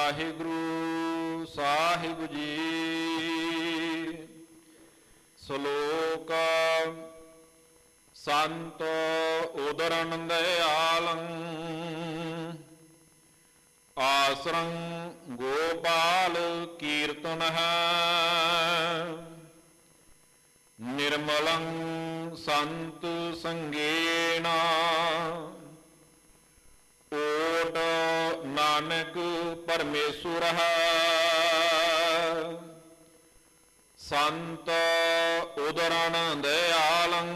ਵਾਹਿਗੁਰੂ ਸਾਹਿਬ ਜੀ। ਸ਼ਲੋਕ ਸੰਤ ਉਦਰਨ ਦਇਆਲੰ ਆਸਰੰ ਗੋਪਾਲ ਕੀਰਤਨ ਹੈ। ਨਿਰਮਲੰ ਸੰਤ ਸੰਗੇਣਾ ਓਟ ਨਾਨਕ ਪਰਮੇਸ਼ੁਰ ਹੈ। ਸੰਤ ਉਦਰਨ ਦਇਆਲੰ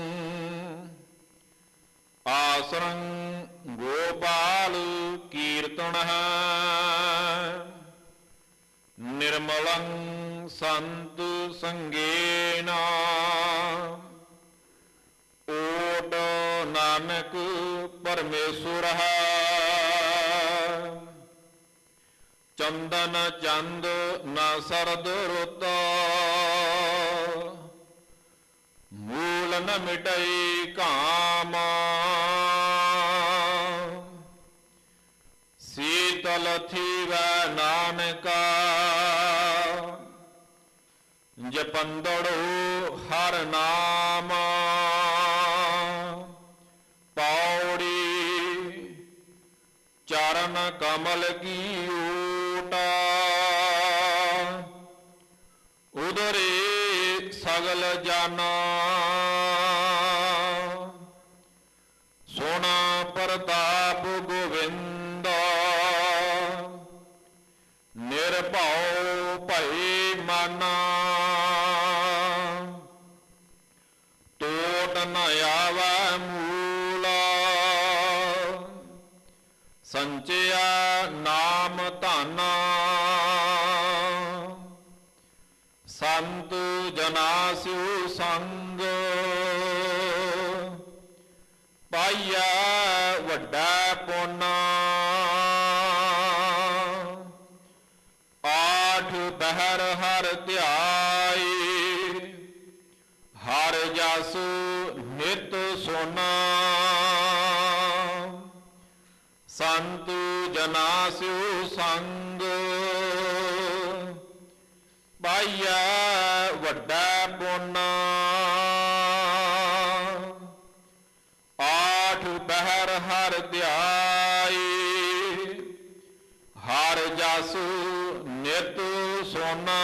ਆਸਰੰ ਗੋਪਾਲ ਕੀਰਤਨ ਹੈ। ਨਿਰਮਲੰ ਸੰਤ ਸੰਗੇਨਾ ਓਟ ਨਾਨਕ ਪਰਮੇਸ਼ੁਰ ਹੈ। ਚੰਦਨ ਚੰਦ ਨ ਸਰਦ ਰੁੱਤ ਮੂਲ ਨ ਮਿਟਈ ਕਾਮ। ਸੀਤਲ ਥੀਵੈ ਨਾਨਕਾ ਜਪੰਦੜੋ ਹਰ ਨਾਮ। ਪੌੜੀ ਚਰਨ ਕਮਲ ਕੀ ਓਟ ਉਦਰੇ ਸਗਲ ਜਾਨਾ। ਸੋਨਾ ਪ੍ਰਤਾਪ ਗੋਵਿੰਦ ਨਿਰਭਉ ਭਈ ਮਾਨਾ। ਟੋਟ ਨ ਆਵੈ ਮੂਲ ਸੰਚਿਆ ਨਾਮ ਧਨ। ਸੰਤ ਜਨਾ ਸਿਉ ਸੰਗ ਪਾਈਐ ਵੱਡਾ ਪੁੰਨ। ਆਠ ਪਹਿਰ ਹਰ ਧਿਆਈ ਹਰ ਜਸ ਨਿਤ ਸੁਨਾ। ਸੰਤ ਜਨਾ ਸਿਉ ਸੰਗ ਪਾਈਐ ਵੱਡਾ ਪੁੰਨ। ਆਠ ਪਹਿਰ ਹਰ ਧਿਆਈ ਹਰ ਜਸ ਨਿਤ ਸੋਨਾ।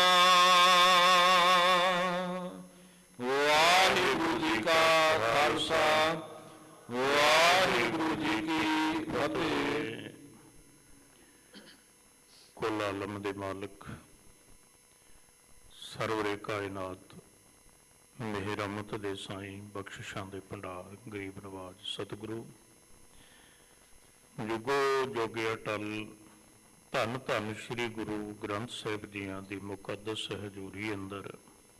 ਵਾਹਿਗੁਰੂ ਜੀ ਕਾ ਖਾਲਸਾ ਵਾਹਿਗੁਰੂ ਜੀ ਕੀ ਫਤਿਹ। ਕੁੱਲ ਆਲਮ ਦੇ ਮਾਲਕ ਸਰਵਰੇ ਕਾਇਨਾਤ ਮਿਹਰ ਅਮਤ ਦੇ ਸਾਈਂ ਬਖਸ਼ਿਸ਼ਾਂ ਦੇ ਭੰਡਾਰ ਗਰੀਬ ਨਵਾਜ ਸਤਿਗੁਰੂ ਜੁਗੋ ਜੋਗੇ ਅਟਲ ਧੰਨ ਧੰਨ ਸ੍ਰੀ ਗੁਰੂ ਗ੍ਰੰਥ ਸਾਹਿਬ ਜੀਆਂ ਦੀ ਮੁਕੱਦਸ ਹਜ਼ੂਰੀ ਅੰਦਰ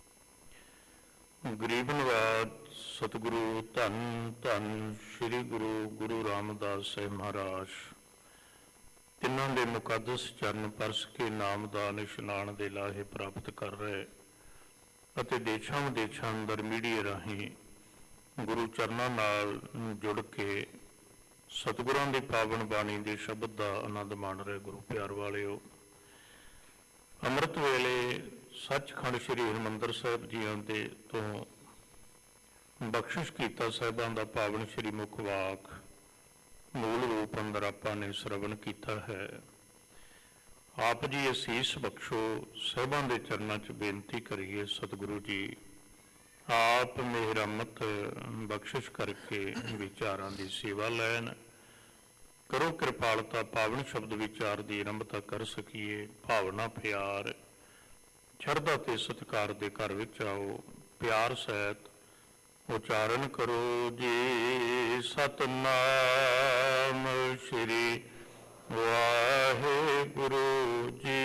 ਗਰੀਬ ਨਵਾਜ ਸਤਿਗੁਰੂ ਧੰਨ ਧੰਨ ਸ੍ਰੀ ਗੁਰੂ ਰਾਮਦਾਸ ਸਾਹਿਬ ਮਹਾਰਾਜ ਤਿੰਨਾਂ ਦੇ ਮੁਕੱਦਸ ਚਰਨ ਪਰਸ ਕੇ ਨਾਮਦਾਨ ਇਸ਼ਨਾਨ ਦੇ ਲਾਹੇ ਪ੍ਰਾਪਤ ਕਰ ਰਹੇ ਅਤੇ ਦੇਸ਼ਾਂ ਵਿਦੇਸ਼ਾਂ ਅੰਦਰ ਮੀਡੀਆ ਰਾਹੀਂ ਗੁਰੂ ਚਰਨਾਂ ਨਾਲ ਜੁੜ ਕੇ ਸਤਿਗੁਰਾਂ ਦੀ ਪਾਵਨ ਬਾਣੀ ਦੇ ਸ਼ਬਦ ਦਾ ਆਨੰਦ ਮਾਣ ਰਹੇ ਗੁਰੂ ਪਿਆਰ ਵਾਲਿਓ। ਅੰਮ੍ਰਿਤ ਵੇਲੇ ਸੱਚਖੰਡ ਸ੍ਰੀ ਹਰਿਮੰਦਰ ਸਾਹਿਬ ਜੀਆਂ ਦੇ ਤੋਂ ਬਖਸ਼ਿਸ਼ ਕੀਤਾ ਸਾਹਿਬਾਂ ਦਾ ਪਾਵਨ ਸ੍ਰੀ ਮੁਖ ਵਾਕ ਮੂਲ ਰੂਪ ਅੰਦਰ ਆਪਾਂ ਨੇ ਸਰਵਣ ਕੀਤਾ ਹੈ। ਆਪ ਜੀ ਅਸੀਸ ਬਖਸ਼ੋ। ਸਾਹਿਬਾਂ ਦੇ ਚਰਨਾਂ 'ਚ ਬੇਨਤੀ ਕਰੀਏ ਸਤਿਗੁਰੂ ਜੀ ਆਪ ਮਿਹਰਮਤ ਬਖਸ਼ਿਸ਼ ਕਰਕੇ ਵਿਚਾਰਾਂ ਦੀ ਸੇਵਾ ਲੈਣ। ਕਰੋ ਕਿਰਪਾਲਤਾ ਪਾਵਨ ਸ਼ਬਦ ਵਿਚਾਰ ਦੀ ਆਰੰਭਤਾ ਕਰ ਸਕੀਏ। ਭਾਵਨਾ ਪਿਆਰ ਸ਼ਰਧਾ ਤੇ ਸਤਿਕਾਰ ਦੇ ਘਰ ਵਿੱਚ ਆਓ। ਪਿਆਰ ਸਹਿਤ ਉਚਾਰਨ ਕਰੋ ਜੀ ਸਤਨਾਮ ਸ਼੍ਰੀ ਵਾਹਿਗੁਰੂ ਜੀ।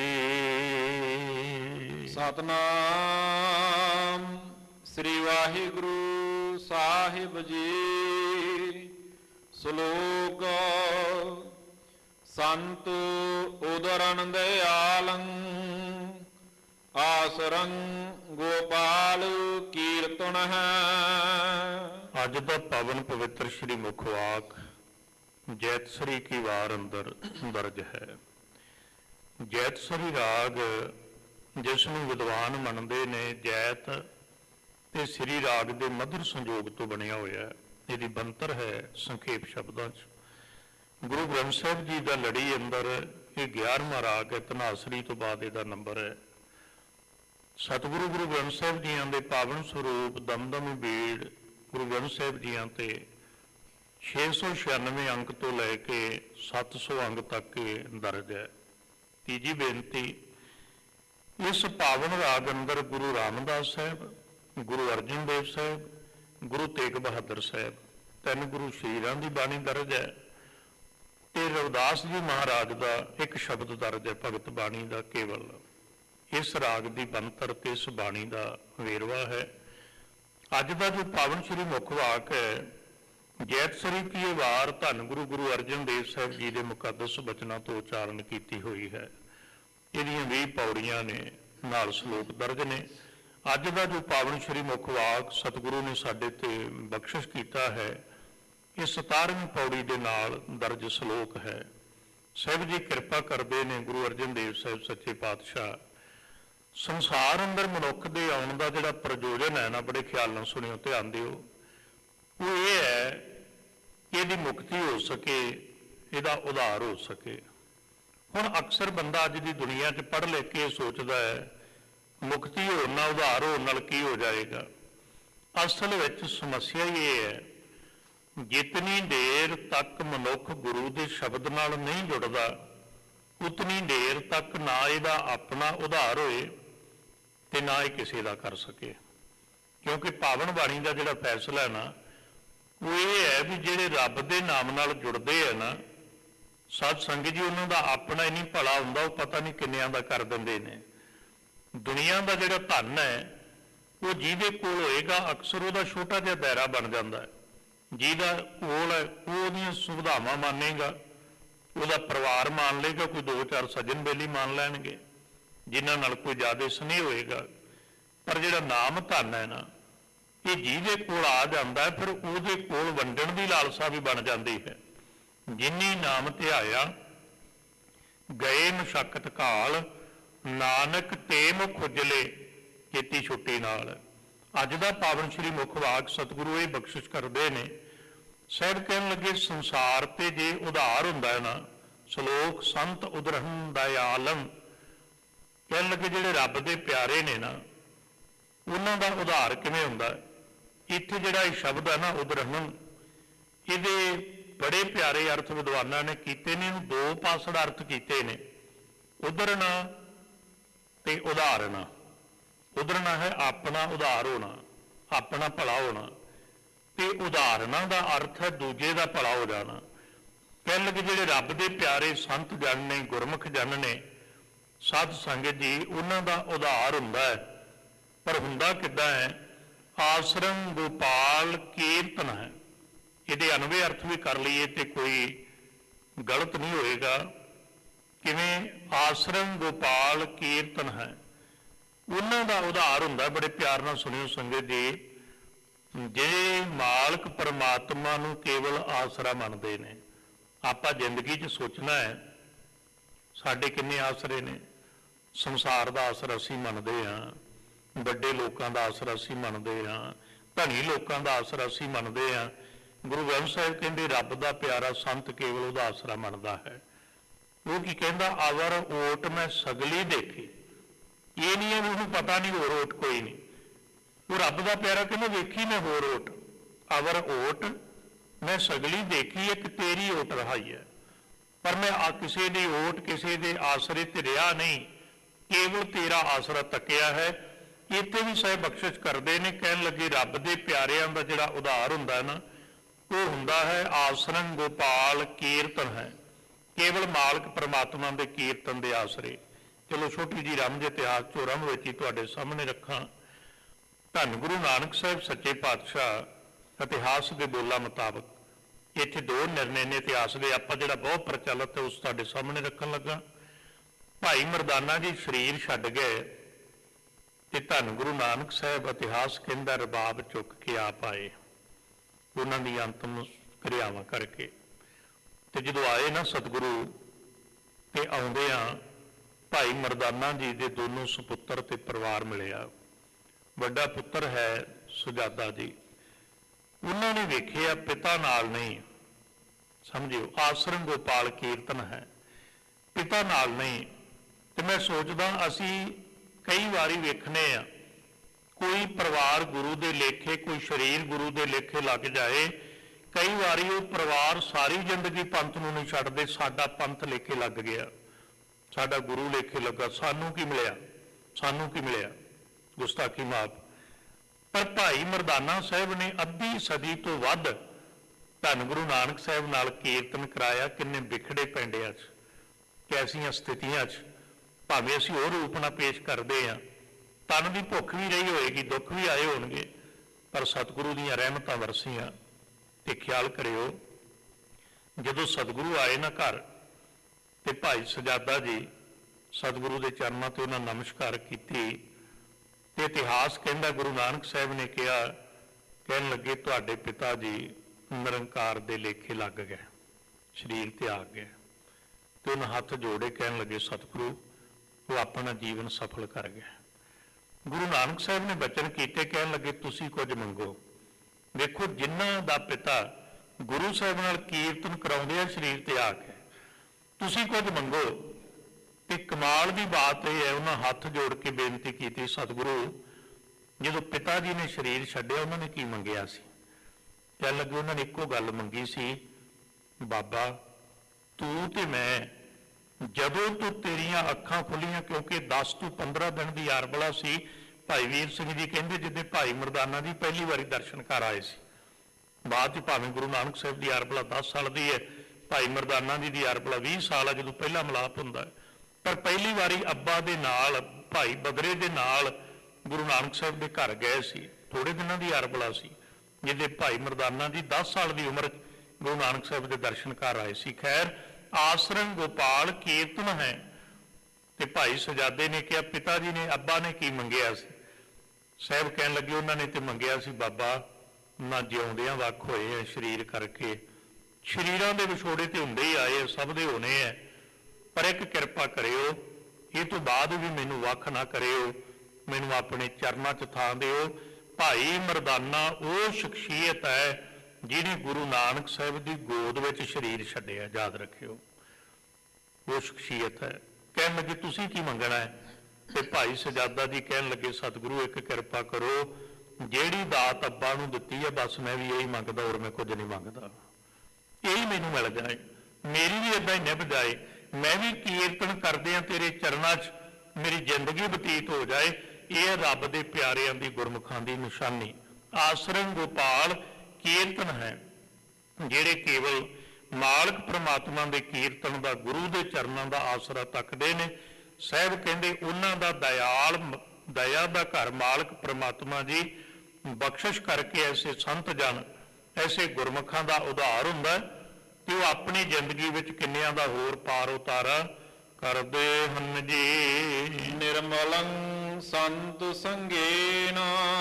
ਸਤਨਾਮ ਸ੍ਰੀ ਵਾਹਿਗੁਰੂ ਸਾਹਿਬ ਜੀ। ਸ਼ਲੋਕ ਸੰਤ ਉਦਰਨ ਦਇਆਲੰ ਆਸਰੰ ਗੋਪਾਲ ਕੀਰਤਨ ਹੈ। ਅੱਜ ਦਾ ਪਾਵਨ ਪਵਿੱਤਰ ਸ਼੍ਰੀ ਮੁਖ ਵਾਕ ਜੈਤ ਸ੍ਰੀ ਕੀ ਵਾਰ ਅੰਦਰ ਦਰਜ ਹੈ। ਜੈਤਸਰੀ ਰਾਗ ਜਿਸ ਨੂੰ ਵਿਦਵਾਨ ਮੰਨਦੇ ਨੇ ਜੈਤ ਤੇ ਸ੍ਰੀ ਰਾਗ ਦੇ ਮਧੁਰ ਸੰਜੋਗ ਤੋਂ ਬਣਿਆ ਹੋਇਆ। ਇਹਦੀ ਬਣਤਰ ਹੈ ਸੰਖੇਪ ਸ਼ਬਦਾਂ 'ਚ। ਗੁਰੂ ਗ੍ਰੰਥ ਸਾਹਿਬ ਜੀ ਦਾ ਲੜੀ ਅੰਦਰ ਇਹ 11ਵਾਂ ਰਾਗ ਹੈ, ਧਨਾਸਰੀ ਤੋਂ ਬਾਅਦ ਇਹਦਾ ਨੰਬਰ ਹੈ। ਸਤਿਗੁਰੂ ਗੁਰੂ ਗ੍ਰੰਥ ਸਾਹਿਬ ਜੀਆਂ ਦੇ ਪਾਵਨ ਸਰੂਪ ਦਮਦਮੀ ਬੀੜ ਗੁਰੂ ਗ੍ਰੰਥ ਸਾਹਿਬ ਜੀਆਂ ਤੇ 696 ਅੰਕ ਤੋਂ ਲੈ ਕੇ 700 ਅੰਕ ਤੱਕ ਇਹ ਦਰਜ ਹੈ। ਤੀਜੀ ਬੇਨਤੀ, ਇਸ ਪਾਵਨ ਰਾਗ ਅੰਦਰ ਗੁਰੂ ਰਾਮਦਾਸ ਸਾਹਿਬ, ਗੁਰੂ ਅਰਜਨ ਦੇਵ ਸਾਹਿਬ, ਗੁਰੂ ਤੇਗ ਬਹਾਦਰ ਸਾਹਿਬ, ਤਿੰਨ ਗੁਰੂ ਸ਼ਹੀਦਾਂ ਦੀ ਬਾਣੀ ਦਰਜ ਹੈ ਤੇ ਰਵਿਦਾਸ ਜੀ ਮਹਾਰਾਜ ਦਾ ਇੱਕ ਸ਼ਬਦ ਦਰਜ ਹੈ ਭਗਤ ਬਾਣੀ ਦਾ ਕੇਵਲ। ਇਸ ਰਾਗ ਦੀ ਬਣਤਰ ਤੇ ਇਸ ਬਾਣੀ ਦਾ ਵੇਰਵਾ ਹੈ। ਅੱਜ ਦਾ ਜੋ ਪਾਵਨ ਸ਼੍ਰੀ ਮੁੱਖ ਵਾਕ ਹੈ, ਜੈਤਸਰੀ ਕੀ ਵਾਰ ਧੰਨ ਗੁਰੂ ਗੁਰੂ ਅਰਜਨ ਦੇਵ ਸਾਹਿਬ ਜੀ ਦੇ ਮੁਕੱਦਸ ਬਚਨਾਂ ਤੋਂ ਉਚਾਰਨ ਕੀਤੀ ਹੋਈ ਹੈ। ਇਹਦੀਆਂ 20 ਪੌੜੀਆਂ ਨੇ, ਨਾਲ ਸ਼ਲੋਕ ਦਰਜ ਨੇ। ਅੱਜ ਦਾ ਜੋ ਪਾਵਨ ਸ਼੍ਰੀ ਮੁੱਖ ਵਾਕ ਸਤਿਗੁਰੂ ਨੇ ਸਾਡੇ ਤੇ ਬਖਸ਼ਿਸ਼ ਕੀਤਾ ਹੈ, ਇਹ 17ਵੀਂ ਪੌੜੀ ਦੇ ਨਾਲ ਦਰਜ ਸ਼ਲੋਕ ਹੈ। ਸਾਹਿਬ ਜੀ ਕਿਰਪਾ ਕਰਦੇ ਨੇ ਗੁਰੂ ਅਰਜਨ ਦੇਵ ਸਾਹਿਬ ਸੱਚੇ ਪਾਤਸ਼ਾਹ। ਸੰਸਾਰ ਅੰਦਰ ਮਨੁੱਖ ਦੇ ਆਉਣ ਦਾ ਜਿਹੜਾ ਪ੍ਰਯੋਜਨ ਹੈ ਨਾ, ਬੜੇ ਖਿਆਲ ਨਾਲ ਸੁਣਿਓ, ਧਿਆਨ ਦਿਓ, ਉਹ ਇਹ ਹੈ ਕਿ ਇਹਦੀ ਮੁਕਤੀ ਹੋ ਸਕੇ, ਇਹਦਾ ਉਧਾਰ ਹੋ ਸਕੇ। ਹੁਣ ਅਕਸਰ ਬੰਦਾ ਅੱਜ ਦੀ ਦੁਨੀਆ 'ਚ ਪੜ੍ਹ ਲਿਖ ਕੇ ਸੋਚਦਾ ਹੈ ਮੁਕਤੀ ਹੋਣ ਨਾਲ, ਉਧਾਰ ਹੋਣ ਨਾਲ ਕੀ ਹੋ ਜਾਏਗਾ। ਅਸਲ ਵਿੱਚ ਸਮੱਸਿਆ ਹੀ ਇਹ ਹੈ, ਜਿਤਨੀ ਦੇਰ ਤੱਕ ਮਨੁੱਖ ਗੁਰੂ ਦੇ ਸ਼ਬਦ ਨਾਲ ਨਹੀਂ ਜੁੜਦਾ, ਉਤਨੀ ਦੇਰ ਤੱਕ ਨਾ ਇਹਦਾ ਆਪਣਾ ਉਧਾਰ ਹੋਏ ਤੇ ਨਾ ਹੀ ਕਿਸੇ ਦਾ ਕਰ ਸਕੇ। ਕਿਉਂਕਿ ਪਾਵਨ ਬਾਣੀ ਦਾ ਜਿਹੜਾ ਫੈਸਲਾ ਹੈ ਨਾ, ਉਹ ਇਹ ਹੈ ਵੀ ਜਿਹੜੇ ਰੱਬ ਦੇ ਨਾਮ ਨਾਲ ਜੁੜਦੇ ਹੈ ਨਾ ਸਤ ਸੰਗਤ ਜੀ, ਉਹਨਾਂ ਦਾ ਆਪਣਾ ਹੀ ਨਹੀਂ ਭਲਾ ਹੁੰਦਾ, ਉਹ ਪਤਾ ਨਹੀਂ ਕਿੰਨਿਆਂ ਦਾ ਕਰ ਦਿੰਦੇ ਨੇ। ਦੁਨੀਆ ਦਾ ਜਿਹੜਾ ਧਨ ਹੈ ਉਹ ਜਿਹਦੇ ਕੋਲ ਹੋਏਗਾ ਅਕਸਰ ਉਹਦਾ ਛੋਟਾ ਜਿਹਾ ਦਾਇਰਾ ਬਣ ਜਾਂਦਾ ਹੈ। ਜਿਹਦਾ ਕੋਲ ਹੈ ਉਹ ਉਹਦੀਆਂ ਸੁਵਿਧਾਵਾਂ ਮਾਨੇਗਾ, ਉਹਦਾ ਪਰਿਵਾਰ ਮੰਨ ਲਏਗਾ, ਕੋਈ 2-4 ਸੱਜਣ ਬੇਲੀ ਮੰਨ ਲੈਣਗੇ ਜਿਨ੍ਹਾਂ ਨਾਲ ਕੋਈ ਜ਼ਿਆਦਾ ਸਨੇਹ ਹੋਏਗਾ। ਪਰ ਜਿਹੜਾ ਨਾਮ ਧਨ ਹੈ ਨਾ, ਇਹ ਜਿਹਦੇ ਕੋਲ ਆ ਜਾਂਦਾ ਫਿਰ ਉਹਦੇ ਕੋਲ ਵੰਡਣ ਦੀ ਲਾਲਸਾ ਵੀ ਬਣ ਜਾਂਦੀ ਹੈ। ਜਿਨੀ ਨਾਮ ਧਿਆਇਆ ਗਏ ਮਸ਼ੱਕਤ ਘਾਲ, ਨਾਨਕ ਤੇ ਮੁਖ ਉਜਲੇ ਕੀਤੀ ਛੁੱਟੀ ਨਾਲ। ਅੱਜ ਦਾ ਪਾਵਨ ਸ਼੍ਰੀ ਮੁੱਖ ਵਾਕ ਸਤਿਗੁਰੂ ਇਹ ਬਖਸ਼ਿਸ਼ ਕਰਦੇ ਨੇ। ਸਾਹਿਬ ਕਹਿਣ ਲੱਗੇ ਸੰਸਾਰ ਤੇ ਜੇ ਉਧਾਰ ਹੁੰਦਾ ਹੈ ਨਾ, ਸ਼ਲੋਕ ਸੰਤ ਉਦਰਹਨ ਦਇਆਲਮ, ਕਹਿਣ ਲੱਗੇ ਜਿਹੜੇ ਰੱਬ ਦੇ ਪਿਆਰੇ ਨੇ ਨਾ, ਉਹਨਾਂ ਦਾ ਉਧਾਰ ਕਿਵੇਂ ਹੁੰਦਾ। ਇੱਥੇ ਜਿਹੜਾ ਇਹ ਸ਼ਬਦ ਹੈ ਨਾ ਉਦਰਹਨ, ਇਹਦੇ ਬੜੇ ਪਿਆਰੇ ਅਰਥ ਵਿਦਵਾਨਾਂ ਨੇ ਕੀਤੇ ਨੇ। ਇਹਨੂੰ 2 ਪਾਸੜ ਅਰਥ ਕੀਤੇ ਨੇ, ਉਦਰਨਾ ਤੇ ਉਧਾਰਨਾ। ਉਧਰਨਾ ਹੈ ਆਪਣਾ ਉਧਾਰ ਹੋਣਾ, ਆਪਣਾ ਭਲਾ ਹੋਣਾ, ਤੇ ਉਧਾਰਨਾ ਦਾ ਅਰਥ ਹੈ ਦੂਜੇ ਦਾ ਭਲਾ ਹੋ ਜਾਣਾ। ਕਹਿਣ ਲੱਗੇ ਜਿਹੜੇ ਰੱਬ ਦੇ ਪਿਆਰੇ ਸੰਤ ਜਨ ਨੇ, ਗੁਰਮੁਖ ਜਨ ਨੇ, ਸਾਧ ਸੰਗਤ ਜੀ, ਉਹਨਾਂ ਦਾ ਉਧਾਰ ਹੁੰਦਾ ਹੈ। ਪਰ ਹੁੰਦਾ ਕਿੱਦਾਂ ਹੈ? ਆਸਰਮ ਗੋਪਾਲ ਕੀਰਤਨ ਹੈ। ਇਹਦੇ ਅਨਵੇਂ ਅਰਥ ਵੀ ਕਰ ਲਈਏ ਤੇ ਕੋਈ ਗਲਤ ਨਹੀਂ ਹੋਏਗਾ। ਕਿਵੇਂ? ਆਸਰਮ ਗੋਪਾਲ ਕੀਰਤਨ ਹੈ, ਉਹਨਾਂ ਦਾ ਉਧਾਰ ਹੁੰਦਾ। ਬੜੇ ਪਿਆਰ ਨਾਲ ਸੁਣਿਓ ਸੰਗਤ ਜੀ, ਜਿਹੜੇ ਮਾਲਕ ਪਰਮਾਤਮਾ ਨੂੰ ਕੇਵਲ ਆਸਰਾ ਮੰਨਦੇ ਨੇ। ਆਪਾਂ ਜ਼ਿੰਦਗੀ 'ਚ ਸੋਚਣਾ ਹੈ ਸਾਡੇ ਕਿੰਨੇ ਆਸਰੇ ਨੇ। ਸੰਸਾਰ ਦਾ ਆਸਰਾ ਅਸੀਂ ਮੰਨਦੇ ਹਾਂ, ਵੱਡੇ ਲੋਕਾਂ ਦਾ ਆਸਰਾ ਅਸੀਂ ਮੰਨਦੇ ਹਾਂ, ਧਨੀ ਲੋਕਾਂ ਦਾ ਆਸਰਾ ਅਸੀਂ ਮੰਨਦੇ ਹਾਂ। ਗੁਰੂ ਗ੍ਰੰਥ ਸਾਹਿਬ ਕਹਿੰਦੇ ਰੱਬ ਦਾ ਪਿਆਰਾ ਸੰਤ ਕੇਵਲ ਉਹਦਾ ਆਸਰਾ ਮੰਨਦਾ ਹੈ। ਉਹ ਕੀ ਕਹਿੰਦਾ? ਅਵਰ ਓਟ ਮੈਂ ਸਗਲੀ ਦੇਖੀ। ਇਹ ਨਹੀਂ ਹੈ ਵੀ ਉਹਨੂੰ ਪਤਾ ਨਹੀਂ ਹੋਰ ਓਟ ਕੋਈ ਨਹੀਂ। ਉਹ ਰੱਬ ਦਾ ਪਿਆਰਾ ਕਹਿੰਦਾ ਵੇਖੀ ਮੈਂ ਹੋਰ ਓਟ, ਅਵਰ ਓਟ ਮੈਂ ਸਗਲੀ ਦੇਖੀ, ਇੱਕ ਤੇਰੀ ਓਟ ਰਹਾਈ ਹੈ। ਪਰ ਮੈਂ ਕਿਸੇ ਦੀ ਓਟ, ਕਿਸੇ ਦੇ ਆਸਰੇ ਤੇ ਰਿਹਾ ਨਹੀਂ, ਕੇਵਲ ਤੇਰਾ ਆਸਰਾ ਤੱਕਿਆ ਹੈ। ਇੱਥੇ ਵੀ ਸਾਹਿਬ ਬਖਸ਼ਿਸ਼ ਕਰਦੇ ਨੇ, ਕਹਿਣ ਲੱਗੇ ਰੱਬ ਦੇ ਪਿਆਰਿਆਂ ਦਾ ਜਿਹੜਾ ਉਧਾਰ ਹੁੰਦਾ ਨਾ, ਉਹ ਹੁੰਦਾ ਹੈ ਆਸਰੰ ਗੋਪਾਲ ਕੀਰਤਨ ਹੈ, ਕੇਵਲ ਮਾਲਕ ਪਰਮਾਤਮਾ ਦੇ ਕੀਰਤਨ ਦੇ ਆਸਰੇ। ਚਲੋ ਛੋਟੀ ਜੀ ਰਮਜ ਇਤਿਹਾਸ ਚੋਂ ਰਮ ਵਿੱਚ ਹੀ ਤੁਹਾਡੇ ਸਾਹਮਣੇ ਰੱਖਾਂ। ਧੰਨ ਗੁਰੂ ਨਾਨਕ ਸਾਹਿਬ ਸੱਚੇ ਪਾਤਸ਼ਾਹ ਇਤਿਹਾਸ ਦੇ ਬੋਲਾਂ ਮੁਤਾਬਕ ਇੱਥੇ 2 ਨਿਰਣੇ ਨੇ ਇਤਿਹਾਸ ਦੇ, ਆਪਾਂ ਜਿਹੜਾ ਬਹੁਤ ਪ੍ਰਚਲਿਤ ਹੈ ਉਸ ਤੁਹਾਡੇ ਸਾਹਮਣੇ ਰੱਖਣ ਲੱਗਾ। ਭਾਈ ਮਰਦਾਨਾ ਜੀ ਸਰੀਰ ਛੱਡ ਗਏ ਤੇ ਧੰਨ ਗੁਰੂ ਨਾਨਕ ਸਾਹਿਬ ਇਤਿਹਾਸ ਕਹਿੰਦਾ ਰਬਾਬ ਚੁੱਕ ਕੇ ਆਪ ਆਏ ਉਹਨਾਂ ਦੀ ਅੰਤਮ ਕਿਰਿਆਵਾਂ ਕਰਕੇ। ਤੇ ਜਦੋਂ ਆਏ ਨਾ ਸਤਿਗੁਰੂ, ਤੇ ਆਉਂਦੇ ਆ ਭਾਈ ਮਰਦਾਨਾ ਜੀ ਦੇ ਦੋਨੋਂ ਸੁਪੁੱਤਰ ਤੇ ਪਰਿਵਾਰ ਮਿਲਿਆ। ਵੱਡਾ ਪੁੱਤਰ ਹੈ ਸੁਜਾਦਾ ਜੀ। ਉਹਨਾਂ ਨੇ ਵੇਖਿਆ ਪਿਤਾ ਨਾਲ ਨਹੀਂ, ਸਮਝਿਓ ਆਸਰਮ ਗੋਪਾਲ ਕੀਰਤਨ ਹੈ, ਪਿਤਾ ਨਾਲ ਨਹੀਂ। ਤੇ ਮੈਂ ਸੋਚਦਾ ਅਸੀਂ ਕਈ ਵਾਰੀ ਵੇਖਨੇ ਆ, ਕੋਈ ਪਰਿਵਾਰ ਗੁਰੂ ਦੇ ਲੇਖੇ, ਕੋਈ ਸਰੀਰ ਗੁਰੂ ਦੇ ਲੇਖੇ ਲੱਗ ਜਾਏ, ਕਈ ਵਾਰੀ ਉਹ ਪਰਿਵਾਰ ਸਾਰੀ ਜ਼ਿੰਦਗੀ ਪੰਥ ਨੂੰ ਨਹੀਂ ਛੱਡਦੇ। ਸਾਡਾ ਪੰਥ ਲੇਖੇ ਲੱਗ ਗਿਆ, ਸਾਡਾ ਗੁਰੂ ਲੇਖੇ ਲੱਗਾ, ਸਾਨੂੰ ਕੀ ਮਿਲਿਆ, ਸਾਨੂੰ ਕੀ ਮਿਲਿਆ, ਗੁਸਤਾਖੀ ਮਾਫ। ਪਰ ਭਾਈ ਮਰਦਾਨਾ ਸਾਹਿਬ ਨੇ ਅੱਧੀ ਸਦੀ ਤੋਂ ਵੱਧ ਧੰਨ ਗੁਰੂ ਨਾਨਕ ਸਾਹਿਬ ਨਾਲ ਕੀਰਤਨ ਕਰਾਇਆ। ਕਿੰਨੇ ਵਿਖੜੇ ਪਿੰਡਾਂ 'ਚ, ਕੈਸੀਆਂ ਸਥਿਤੀਆਂ 'ਚ, ਭਾਵੇਂ ਅਸੀਂ ਉਹ ਰੂਪ ਨਾਲ ਪੇਸ਼ ਕਰਦੇ ਹਾਂ, ਤਨ ਦੀ ਭੁੱਖ ਵੀ ਰਹੀ ਹੋਏਗੀ, ਦੁੱਖ ਵੀ ਆਏ ਹੋਣਗੇ, ਪਰ ਸਤਿਗੁਰੂ ਦੀਆਂ ਰਹਿਮਤਾਂ ਵਰਸੀਆਂ। ਤੇ ਖਿਆਲ ਕਰਿਓ, ਜਦੋਂ ਸਤਿਗੁਰੂ ਆਏ ਨਾ ਘਰ, ਤੇ ਭਾਈ ਸੁਜਾਦਾ ਜੀ ਸਤਿਗੁਰੂ ਦੇ ਚਰਨਾਂ ਤੇ ਉਹਨਾਂ ਨਮਸਕਾਰ ਕੀਤੀ। ਤੇ ਇਤਿਹਾਸ ਕਹਿੰਦਾ ਗੁਰੂ ਨਾਨਕ ਸਾਹਿਬ ਨੇ ਕਿਹਾ, ਕਹਿਣ ਲੱਗੇ ਤੁਹਾਡੇ ਪਿਤਾ ਜੀ ਨਿਰੰਕਾਰ ਦੇ ਲੇਖੇ ਲੱਗ ਗਏ, ਸਰੀਰ ਤਿਆਗ ਗਏ। ਤੇ ਉਹਨਾਂ ਹੱਥ ਜੋੜੇ, ਕਹਿਣ ਲੱਗੇ ਸਤਿਗੁਰੂ ਉਹ ਆਪਣਾ ਜੀਵਨ ਸਫਲ ਕਰ ਗਿਆ। ਗੁਰੂ ਨਾਨਕ ਸਾਹਿਬ ਨੇ ਬਚਨ ਕੀਤੇ, ਕਹਿਣ ਲੱਗੇ ਤੁਸੀਂ ਕੁਝ ਮੰਗੋ। ਵੇਖੋ, ਜਿਨ੍ਹਾਂ ਦਾ ਪਿਤਾ ਗੁਰੂ ਸਾਹਿਬ ਨਾਲ ਕੀਰਤਨ ਕਰਾਉਂਦੇ ਆ ਸਰੀਰ ਤਿਆਗ ਕੇ, ਤੁਸੀਂ ਕੁਝ ਮੰਗੋ। ਤੇ ਕਮਾਲ ਦੀ ਬਾਤ ਇਹ ਹੈ, ਉਹਨਾਂ ਹੱਥ ਜੋੜ ਕੇ ਬੇਨਤੀ ਕੀਤੀ, ਸਤਿਗੁਰੂ ਜਦੋਂ ਪਿਤਾ ਜੀ ਨੇ ਸਰੀਰ ਛੱਡਿਆ ਉਹਨਾਂ ਨੇ ਕੀ ਮੰਗਿਆ ਸੀ? ਕਹਿਣ ਲੱਗੇ ਉਹਨਾਂ ਨੇ ਇੱਕੋ ਗੱਲ ਮੰਗੀ ਸੀ, ਬਾਬਾ ਤੂੰ ਤੇ ਮੈਂ ਜਦੋਂ ਤੋਂ ਤੇਰੀਆਂ ਅੱਖਾਂ ਖੁੱਲੀਆਂ, ਕਿਉਂਕਿ 10 ਤੋਂ 15 ਦਿਨ ਦੀ ਆਰਬਲਾ ਸੀ। ਭਾਈ ਵੀਰ ਸਿੰਘ ਜੀ ਕਹਿੰਦੇ ਜਿੱਦੇ ਭਾਈ ਮਰਦਾਨਾ ਜੀ ਪਹਿਲੀ ਵਾਰੀ ਦਰਸ਼ਨ ਕਰ ਆਏ ਸੀ, ਬਾਅਦ 'ਚ ਭਾਵੇਂ ਗੁਰੂ ਨਾਨਕ ਸਾਹਿਬ ਦੀ ਆਰਬਲਾ 10 ਸਾਲ ਦੀ ਹੈ, ਭਾਈ ਮਰਦਾਨਾ ਜੀ ਦੀ ਆਰਬਲਾ 20 ਸਾਲ ਹੈ ਜਦੋਂ ਪਹਿਲਾ ਮਿਲਾਪ ਹੁੰਦਾ ਹੈ। ਪਰ ਪਹਿਲੀ ਵਾਰੀ ਅੱਬਾ ਦੇ ਨਾਲ, ਭਾਈ ਬਦਰੇ ਦੇ ਨਾਲ ਗੁਰੂ ਨਾਨਕ ਸਾਹਿਬ ਦੇ ਘਰ ਗਏ ਸੀ। ਥੋੜੇ ਦਿਨਾਂ ਦੀ ਆਰਬਲਾ ਸੀ, ਜਿਹਦੇ ਭਾਈ ਮਰਦਾਨਾ ਜੀ 10 ਸਾਲ ਦੀ ਉਮਰ ਗੁਰੂ ਨਾਨਕ ਸਾਹਿਬ ਦੇ ਦਰਸ਼ਨ ਕਰ ਆਏ ਸੀ। ਖੈਰ, ਆਸਰਮ ਗੋਪਾਲ ਕੀਰਤਨ ਹੈ। ਤੇ ਭਾਈ ਸੁਜਾਦੇ ਨੇ ਕਿਹਾ, ਪਿਤਾ ਜੀ ਨੇ, ਅੱਬਾ ਨੇ ਕੀ ਮੰਗਿਆ ਸੀ? ਸਾਹਿਬ ਕਹਿਣ ਲੱਗੇ ਉਹਨਾਂ ਨੇ ਤੇ ਮੰਗਿਆ ਸੀ, ਬਾਬਾ ਨਾ ਜਿਉਂਦਿਆਂ ਵੱਖ ਹੋਏ ਹੈ ਸਰੀਰ ਕਰਕੇ, ਸਰੀਰਾਂ ਦੇ ਵਿਛੋੜੇ ਤੇ ਹੁੰਦੇ ਹੀ ਆਏ, ਸਭ ਦੇ ਹੋਣੇ ਹੈ, ਪਰ ਇੱਕ ਕਿਰਪਾ ਕਰਿਓ, ਇਹ ਤੋਂ ਬਾਅਦ ਵੀ ਮੈਨੂੰ ਵੱਖ ਨਾ ਕਰਿਓ, ਮੈਨੂੰ ਆਪਣੇ ਚਰਨਾਂ 'ਚ ਥਾਂ ਦਿਓ। ਭਾਈ ਮਰਦਾਨਾ ਉਹ ਸ਼ਖਸੀਅਤ ਹੈ ਜਿਹਨੇ ਗੁਰੂ ਨਾਨਕ ਸਾਹਿਬ ਦੀ ਗੋਦ ਵਿੱਚ ਸਰੀਰ ਛੱਡਿਆ, ਯਾਦ ਰੱਖਿਓ, ਉਹ ਸ਼ਖਸੀਅਤ ਹੈ। ਕਹਿਣ ਲੱਗੇ ਤੁਸੀਂ ਕੀ ਮੰਗਣਾ ਹੈ? ਤੇ ਭਾਈ ਸੁਜਾਦਾ ਜੀ ਕਹਿਣ ਲੱਗੇ, ਸਤਿਗੁਰੂ ਇੱਕ ਕਿਰਪਾ ਕਰੋ, ਜਿਹੜੀ ਦਾਤ ਅੱਬਾ ਨੂੰ ਦਿੱਤੀ ਹੈ ਬਸ ਮੈਂ ਵੀ ਇਹੀ ਮੰਗਦਾ, ਹੋਰ ਮੈਂ ਕੁਝ ਨਹੀਂ ਮੰਗਦਾ, ਇਹੀ ਮੈਨੂੰ ਮਿਲ ਜਾਏ, ਮੇਰੀ ਵੀ ਏਦਾਂ ਹੀ ਨਿਭ ਜਾਏ, ਮੈਂ ਵੀ ਕੀਰਤਨ ਕਰਦਿਆਂ ਤੇਰੇ ਚਰਨਾਂ 'ਚ ਮੇਰੀ ਜ਼ਿੰਦਗੀ ਬਤੀਤ ਹੋ ਜਾਏ। ਇਹ ਰੱਬ ਦੇ ਪਿਆਰਿਆਂ ਦੀ ਗੁਰਮੁਖਾਂ ਦੀ ਨਿਸ਼ਾਨੀ ਆਸਰਮ ਗੋਪਾਲ ਕੀਰਤਨ ਹੈ, ਜਿਹੜੇ ਕੇਵਲ ਮਾਲਕ ਪ੍ਰਮਾਤਮਾ ਦੇ ਕੀਰਤਨ ਦਾ, ਗੁਰੂ ਦੇ ਚਰਨਾਂ ਦਾ ਆਸਰਾ ਤੱਕਦੇ ਨੇ। ਸਾਹਿਬ ਕਹਿੰਦੇ ਉਹਨਾਂ ਦਾ ਦਇਆਲ, ਦਇਆ ਦਾ ਘਰ ਮਾਲਕ ਪ੍ਰਮਾਤਮਾ ਜੀ ਬਖਸ਼ਿਸ਼ ਕਰਕੇ ਐਸੇ ਸੰਤ ਜਨ, ਐਸੇ ਗੁਰਮੁਖਾਂ ਦਾ ਉਧਾਰ ਹੁੰਦਾ, ਤੇ ਉਹ ਆਪਣੀ ਜ਼ਿੰਦਗੀ ਵਿੱਚ ਕਿੰਨਿਆਂ ਦਾ ਹੋਰ ਪਾਰ ਉਤਾਰਾ ਕਰਦੇ ਹਨ ਜੀ। ਨਿਰਮਲੰ ਸੰਤ ਸੰਗੇਨ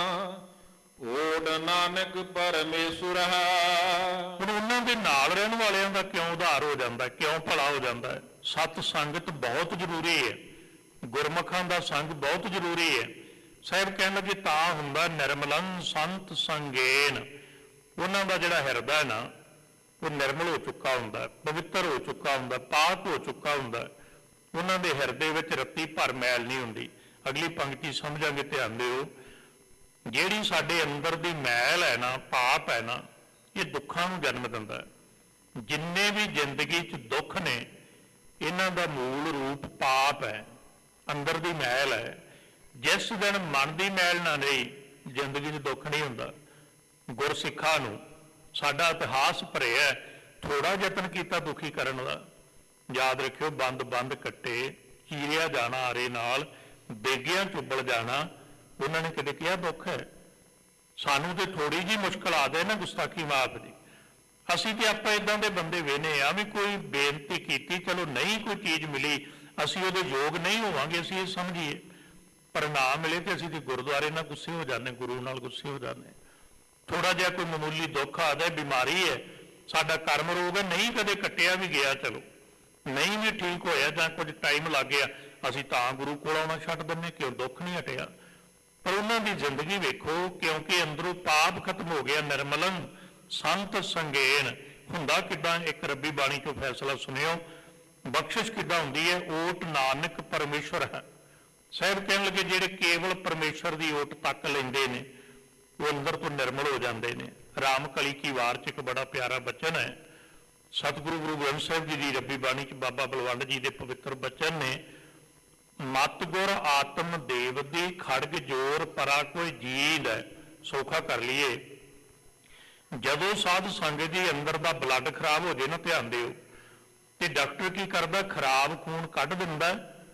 ਓਡ ਨਾਨਕ ਪਰਮੇਸ਼ੁਰ ਹੈ। ਹੁਣ ਉਹਨਾਂ ਦੇ ਨਾਲ ਰਹਿਣ ਵਾਲਿਆਂ ਦਾ ਕਿਉਂ ਉਧਾਰ ਹੋ ਜਾਂਦਾ, ਕਿਉਂ ਭਲਾ ਹੋ ਜਾਂਦਾ ਹੈ? ਸਤ ਸੰਗਤ ਬਹੁਤ ਜ਼ਰੂਰੀ ਹੈ, ਗੁਰਮੁਖਾਂ ਦਾ ਸੰਗ ਬਹੁਤ ਜ਼ਰੂਰੀ ਹੈ। ਸਾਹਿਬ ਕਹਿਣ ਲੱਗੇ ਤਾਂ ਹੁੰਦਾ ਨਿਰਮਲੰ ਸੰਤ ਸੰਗੇਨ, ਉਹਨਾਂ ਦਾ ਜਿਹੜਾ ਹਿਰਦਾ ਹੈ ਨਾ ਉਹ ਨਿਰਮਲ ਹੋ ਚੁੱਕਾ ਹੁੰਦਾ, ਪਵਿੱਤਰ ਹੋ ਚੁੱਕਾ ਹੁੰਦਾ, ਪਾਕ ਹੋ ਚੁੱਕਾ ਹੁੰਦਾ। ਉਹਨਾਂ ਦੇ ਹਿਰਦੇ ਵਿੱਚ ਰੱਤੀ ਭਰ ਮੈਲ ਨਹੀਂ ਹੁੰਦੀ। ਅਗਲੀ ਪੰਕਤੀ ਸਮਝਾਂਗੇ, ਧਿਆਨ ਦਿਓ, ਜਿਹੜੀ ਸਾਡੇ ਅੰਦਰ ਦੀ ਮੈਲ ਹੈ ਨਾ, ਪਾਪ ਹੈ ਨਾ, ਇਹ ਦੁੱਖਾਂ ਨੂੰ ਜਨਮ ਦਿੰਦਾ ਹੈ। ਜਿੰਨੇ ਵੀ ਜ਼ਿੰਦਗੀ 'ਚ ਦੁੱਖ ਨੇ, ਇਹਨਾਂ ਦਾ ਮੂਲ ਰੂਪ ਪਾਪ ਹੈ, ਅੰਦਰ ਦੀ ਮੈਲ ਹੈ। ਜਿਸ ਦਿਨ ਮਨ ਦੀ ਮੈਲ ਨਾ ਰਹੀ, ਜ਼ਿੰਦਗੀ 'ਚ ਦੁੱਖ ਨਹੀਂ ਹੁੰਦਾ। ਗੁਰਸਿੱਖਾਂ ਨੂੰ ਸਾਡਾ ਇਤਿਹਾਸ ਭਰਿਆ, ਥੋੜਾ ਯਤਨ ਕੀਤਾ ਦੁਖੀ ਕਰਨ ਦਾ। ਯਾਦ ਰੱਖਿਓ, ਬੰਦ ਬੰਦ ਕੱਟੇ, ਚੀਰਿਆ ਜਾਣਾ ਆਰੇ ਨਾਲ, ਬੇਗਿਆਂ ਚੁੱਬਲ ਜਾਣਾ, ਉਹਨਾਂ ਨੇ ਕਦੇ ਕਿਹਾ ਦੁੱਖ ਹੈ? ਸਾਨੂੰ ਤੇ ਥੋੜੀ ਜਿਹੀ ਮੁਸ਼ਕਲ ਆ ਜਾਏ ਨਾ, ਗੁਸਤਾਖੀ ਮਾਫ ਜੀ, ਅਸੀਂ ਤੇ ਆਪਾਂ ਇਦਾਂ ਦੇ ਬੰਦੇ ਵੇਨੇ ਆ ਵੀ ਕੋਈ ਬੇਨਤੀ ਕੀਤੀ, ਚਲੋ ਨਹੀਂ ਕੋਈ ਚੀਜ਼ ਮਿਲੀ, ਅਸੀਂ ਉਹਦੇ ਯੋਗ ਨਹੀਂ ਹੋਵਾਂਗੇ, ਅਸੀਂ ਇਹ ਸਮਝੀਏ, ਪਰ ਨਾ ਮਿਲੇ ਤੇ ਅਸੀਂ ਤੇ ਗੁਰਦੁਆਰੇ ਨਾਲ ਗੁੱਸੇ ਹੋ ਜਾਂਦੇ, ਗੁਰੂ ਨਾਲ ਗੁੱਸੇ ਹੋ ਜਾਂਦੇ। ਥੋੜਾ ਜਿਹਾ ਕੋਈ ਮਾਮੂਲੀ ਦੁੱਖ ਆ ਜਾਏ, ਬਿਮਾਰੀ ਹੈ, ਸਾਡਾ ਕਰਮ ਰੋਗ ਹੈ, ਨਹੀਂ ਕਦੇ ਕੱਟਿਆ ਵੀ ਗਿਆ, ਚਲੋ ਨਹੀਂ ਵੀ ਠੀਕ ਹੋਇਆ ਜਾਂ ਕੁਝ ਟਾਈਮ ਲੱਗ ਗਿਆ, ਅਸੀਂ ਤਾਂ ਗੁਰੂ ਕੋਲ ਆਉਣਾ ਛੱਡ ਦਿੰਦੇ, ਕਿਉਂ ਦੁੱਖ ਨਹੀਂ ਹਟਿਆ। ਪਰ ਉਹਨਾਂ ਦੀ ਜ਼ਿੰਦਗੀ ਵੇਖੋ, ਕਿਉਂਕਿ ਅੰਦਰੋਂ ਪਾਪ ਖਤਮ ਹੋ ਗਿਆ। ਨਿਰਮਲਨ ਸੰਤ ਸੰਗੇਨ ਹੁੰਦਾ ਕਿੱਦਾਂ? ਇੱਕ ਰੱਬੀ ਬਾਣੀ ਚੋਂ ਫੈਸਲਾ ਸੁਣਿਓ, ਬਖਸ਼ਿਸ਼ ਕਿੱਦਾਂ ਹੁੰਦੀ ਹੈ? ਓਟ ਨਾਨਕ ਪਰਮੇਸ਼ਵਰ ਹੈ। ਸਾਹਿਬ ਕਹਿਣ ਲੱਗੇ ਜਿਹੜੇ ਕੇਵਲ ਪਰਮੇਸ਼ਵਰ ਦੀ ਓਟ ਤੱਕ ਲੈਂਦੇ ਨੇ ਉਹ ਅੰਦਰ ਤੋਂ ਨਿਰਮਲ ਹੋ ਜਾਂਦੇ ਨੇ। ਰਾਮ ਕਲੀ ਕੀ ਵਾਰ 'ਚ ਇੱਕ ਬੜਾ ਪਿਆਰਾ ਬਚਨ ਹੈ, ਸਤਿਗੁਰੂ ਗੁਰੂ ਗ੍ਰੰਥ ਸਾਹਿਬ ਜੀ ਦੀ ਰੱਬੀ ਬਾਣੀ 'ਚ ਬਾਬਾ ਬਲਵੰਡ ਜੀ ਦੇ ਪਵਿੱਤਰ ਬਚਨ ਨੇ, ਮਤ ਗੁਰ ਆਤਮ ਦੇਵ ਦੀ ਖੜਗ ਜੋਰ ਪਰਾ ਕੋਈ ਜੀਦ ਹੈ। ਸੌਖਾ ਕਰ ਲਈਏ, ਜਦੋਂ ਸਾਧ ਸੰਗਤ ਜੀ ਅੰਦਰ ਦਾ ਬਲੱਡ ਖਰਾਬ ਹੋ ਜੇ ਨਾ, ਧਿਆਨ ਦਿਓ, ਤੇ ਡਾਕਟਰ ਕੀ ਕਰਦਾ? ਖਰਾਬ ਖੂਨ ਕੱਢ ਦਿੰਦਾ,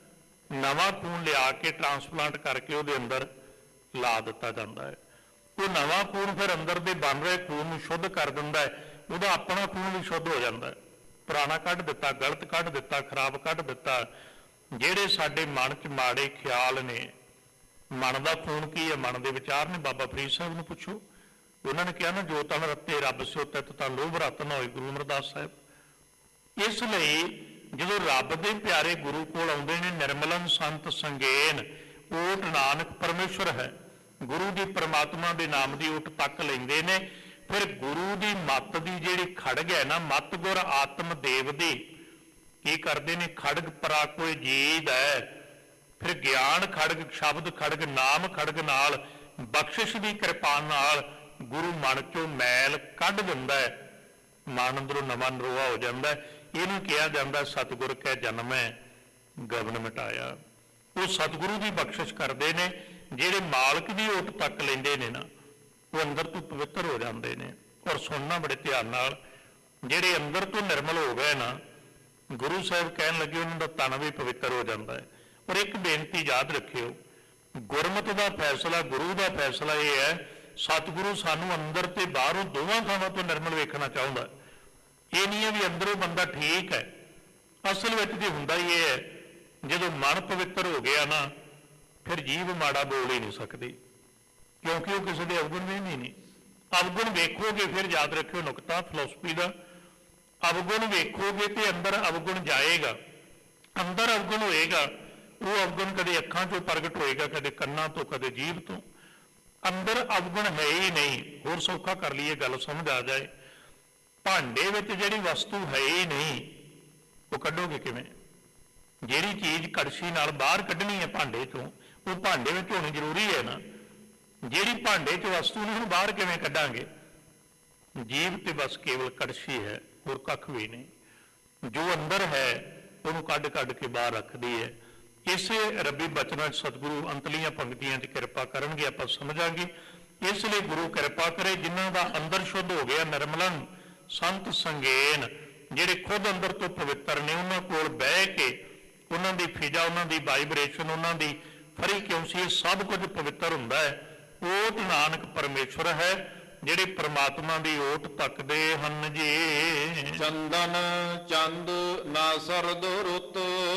ਨਵਾਂ ਖੂਨ ਲਿਆ ਕੇ ਟ੍ਰਾਂਸਪਲਾਂਟ ਕਰਕੇ ਉਹਦੇ ਅੰਦਰ ਲਾ ਦਿੱਤਾ ਜਾਂਦਾ ਹੈ। ਉਹ ਨਵਾਂ ਖੂਨ ਫਿਰ ਅੰਦਰ ਦੇ ਬਣ ਰਹੇ ਖੂਨ ਨੂੰ ਸ਼ੁੱਧ ਕਰ ਦਿੰਦਾ ਹੈ, ਉਹਦਾ ਆਪਣਾ ਖੂਨ ਵੀ ਸ਼ੁੱਧ ਹੋ ਜਾਂਦਾ ਹੈ। ਪੁਰਾਣਾ ਕੱਢ ਦਿੱਤਾ, ਗਲਤ ਕੱਢ ਦਿੱਤਾ, ਖਰਾਬ ਕੱਢ ਦਿੱਤਾ। ਜਿਹੜੇ ਸਾਡੇ ਮਨ 'ਚ ਮਾੜੇ ਖਿਆਲ ਨੇ, ਮਨ ਦਾ ਖੂਨ ਕੀ ਹੈ? ਮਨ ਦੇ ਵਿਚਾਰ ਨੇ। ਬਾਬਾ ਫਰੀਦ ਸਾਹਿਬ ਨੂੰ ਪੁੱਛੋ, ਉਹਨਾਂ ਨੇ ਕਿਹਾ ਨਾ, ਜੋ ਤਨ ਰੱਤੇ ਰੱਬ ਸਿਓ ਤਿਤ ਤਾਂ ਲੋਭ ਰਤ ਨਾ ਹੋਏ, ਗੁਰੂ ਅਮਰਦਾਸ ਸਾਹਿਬ। ਇਸ ਲਈ ਜਦੋਂ ਰੱਬ ਦੇ ਪਿਆਰੇ ਗੁਰੂ ਕੋਲ ਆਉਂਦੇ ਨੇ, ਨਿਰਮਲਨ ਸੰਤ ਸੰਗੇਨ ਓਟ ਨਾਨਕ ਪਰਮੇਸ਼ਵਰ ਹੈ, ਗੁਰੂ ਦੀ ਪਰਮਾਤਮਾ ਦੇ ਨਾਮ ਦੀ ਓਟ ਤੱਕ ਲੈਂਦੇ ਨੇ। ਫਿਰ ਗੁਰੂ ਦੀ ਮੱਤ ਦੀ ਜਿਹੜੀ ਖੜਗ ਹੈ ਨਾ, ਮੱਤ ਗੁਰ ਆਤਮ ਦੇਵ ਦੀ, ਕੀ ਕਰਦੇ ਨੇ? ਖੜਗ ਪਰਾ ਕੋਈ ਜੀਦ ਹੈ। ਫਿਰ ਗਿਆਨ ਖੜਗ, ਸ਼ਬਦ ਖੜਗ, ਨਾਮ ਖੜਗ ਨਾਲ, ਬਖਸ਼ਿਸ਼ ਦੀ ਕਿਰਪਾ ਨਾਲ ਗੁਰੂ ਮਨ ਚੋਂ ਮੈਲ ਕੱਢ ਦਿੰਦਾ ਹੈ, ਮਨ ਅੰਦਰੋਂ ਨਵਾਂ ਨਰੋਆ ਹੋ ਜਾਂਦਾ। ਇਹਨੂੰ ਕਿਹਾ ਜਾਂਦਾ ਸਤਿਗੁਰ ਕੈ ਜਨਮੈ ਗਵਨ ਮਿਟਾਇਆ। ਉਹ ਸਤਿਗੁਰੂ ਦੀ ਬਖਸ਼ਿਸ਼ ਕਰਦੇ ਨੇ। ਜਿਹੜੇ ਮਾਲਕ ਦੀ ਓਟ ਤੱਕ ਲੈਂਦੇ ਨੇ ਨਾ, ਉਹ ਅੰਦਰ ਤੋਂ ਪਵਿੱਤਰ ਹੋ ਜਾਂਦੇ ਨੇ। ਔਰ ਸੁਣਨਾ ਬੜੇ ਧਿਆਨ ਨਾਲ, ਜਿਹੜੇ ਅੰਦਰ ਤੋਂ ਨਿਰਮਲ ਹੋ ਗਏ ਨਾ, ਗੁਰੂ ਸਾਹਿਬ ਕਹਿਣ ਲੱਗੇ ਉਹਨਾਂ ਦਾ ਤਨ ਵੀ ਪਵਿੱਤਰ ਹੋ ਜਾਂਦਾ ਹੈ। ਪਰ ਇੱਕ ਬੇਨਤੀ ਯਾਦ ਰੱਖਿਓ, ਗੁਰਮਤਿ ਦਾ ਫੈਸਲਾ, ਗੁਰੂ ਦਾ ਫੈਸਲਾ ਇਹ ਹੈ, ਸਤਿਗੁਰੂ ਸਾਨੂੰ ਅੰਦਰ ਤੇ ਬਾਹਰੋਂ ਦੋਵਾਂ ਥਾਵਾਂ ਤੋਂ ਨਿਰਮਲ ਵੇਖਣਾ ਚਾਹੁੰਦਾ। ਇਹ ਨਹੀਂ ਹੈ ਵੀ ਅੰਦਰੋਂ ਬੰਦਾ ਠੀਕ ਹੈ। ਅਸਲ ਵਿੱਚ ਤੇ ਹੁੰਦਾ ਹੀ ਇਹ ਹੈ, ਜਦੋਂ ਮਨ ਪਵਿੱਤਰ ਹੋ ਗਿਆ ਨਾ, ਫਿਰ ਜੀਭ ਮਾੜਾ ਬੋਲ ਹੀ ਨਹੀਂ ਸਕਦੀ, ਕਿਉਂਕਿ ਉਹ ਕਿਸੇ ਦੇ ਅਵਗੁਣ ਵੀ ਨਹੀਂ। ਅਵਗੁਣ ਵੇਖੋਗੇ, ਫਿਰ ਯਾਦ ਰੱਖਿਓ ਨੁਕਤਾ ਫਿਲਾਸਫੀ ਦਾ, ਅਵਗੁਣ ਵੇਖੋਗੇ ਤੇ ਅੰਦਰ ਅਵਗੁਣ ਜਾਏਗਾ, ਅੰਦਰ ਅਵਗੁਣ ਹੋਏਗਾ। ਉਹ ਅਵਗੁਣ ਕਦੇ ਅੱਖਾਂ ਤੋਂ ਪ੍ਰਗਟ ਹੋਏਗਾ, ਕਦੇ ਕੰਨਾਂ ਤੋਂ, ਕਦੇ ਜੀਭ ਤੋਂ। ਅੰਦਰ ਅਵਗੁਣ ਹੈ ਹੀ ਨਹੀਂ। ਹੋਰ ਸੌਖਾ ਕਰ ਲਈਏ, ਗੱਲ ਸਮਝ ਆ ਜਾਏ, ਭਾਂਡੇ ਵਿੱਚ ਜਿਹੜੀ ਵਸਤੂ ਹੈ ਹੀ ਨਹੀਂ, ਉਹ ਕੱਢੋਗੇ ਕਿਵੇਂ? ਜਿਹੜੀ ਚੀਜ਼ ਕੜਛੀ ਨਾਲ ਬਾਹਰ ਕੱਢਣੀ ਹੈ ਭਾਂਡੇ ਚੋਂ, ਉਹ ਭਾਂਡੇ ਵਿੱਚ ਹੋਣੀ ਜ਼ਰੂਰੀ ਹੈ ਨਾ। ਜਿਹੜੀ ਭਾਂਡੇ 'ਚ ਵਸਤੂ ਨੂੰ ਬਾਹਰ ਕਿਵੇਂ ਕੱਢਾਂਗੇ? ਜੀਭ ਤੇ ਬਸ ਕੇਵਲ ਕੜਛੀ ਹੈ, ਹੋਰ ਕੱਖ ਵੀ ਨਹੀਂ। ਜੋ ਅੰਦਰ ਹੈ ਉਹਨੂੰ ਕੱਢ ਕੱਢ ਕੇ ਬਾਹਰ ਰੱਖਦੀ ਹੈ। ਇਸੇ ਰੱਬੀ ਬਚਨਾਂ 'ਚ ਸਤਿਗੁਰੂ ਅੰਤਲੀਆਂ ਪੰਕਤੀਆਂ 'ਚ ਕਿਰਪਾ ਕਰਨਗੇ, ਆਪਾਂ ਸਮਝਾਂਗੇ। ਇਸ ਲਈ ਗੁਰੂ ਕਿਰਪਾ ਕਰੇ, ਜਿਨ੍ਹਾਂ ਦਾ ਅੰਦਰ ਸ਼ੁੱਧ ਹੋ ਗਿਆ, ਨਿਰਮਲਨ ਸੰਤ ਸੰਗੇਨ, ਜਿਹੜੇ ਖੁਦ ਅੰਦਰ ਤੋਂ ਪਵਿੱਤਰ ਨੇ, ਉਹਨਾਂ ਕੋਲ ਬਹਿ ਕੇ ਉਹਨਾਂ ਦੀ ਫਿਜ਼ਾ, ਉਹਨਾਂ ਦੀ ਵਾਈਬ੍ਰੇਸ਼ਨ, ਉਹਨਾਂ ਦੀ ਫਰੀਕੁਐਂਸੀ, ਸਭ ਕੁਝ ਪਵਿੱਤਰ ਹੁੰਦਾ ਹੈ। ਓਟ ਨਾਨਕ ਪਰਮੇਸ਼ਵਰ ਹੈ, ਜਿਹੜੇ ਪਰਮਾਤਮਾ ਦੀ ਓਟ ਤੱਕਦੇ ਹਨ ਜੀ। ਚੰਦਨ ਚੰਦ ਨਾ ਸਰਦ ਰੁੱਤ,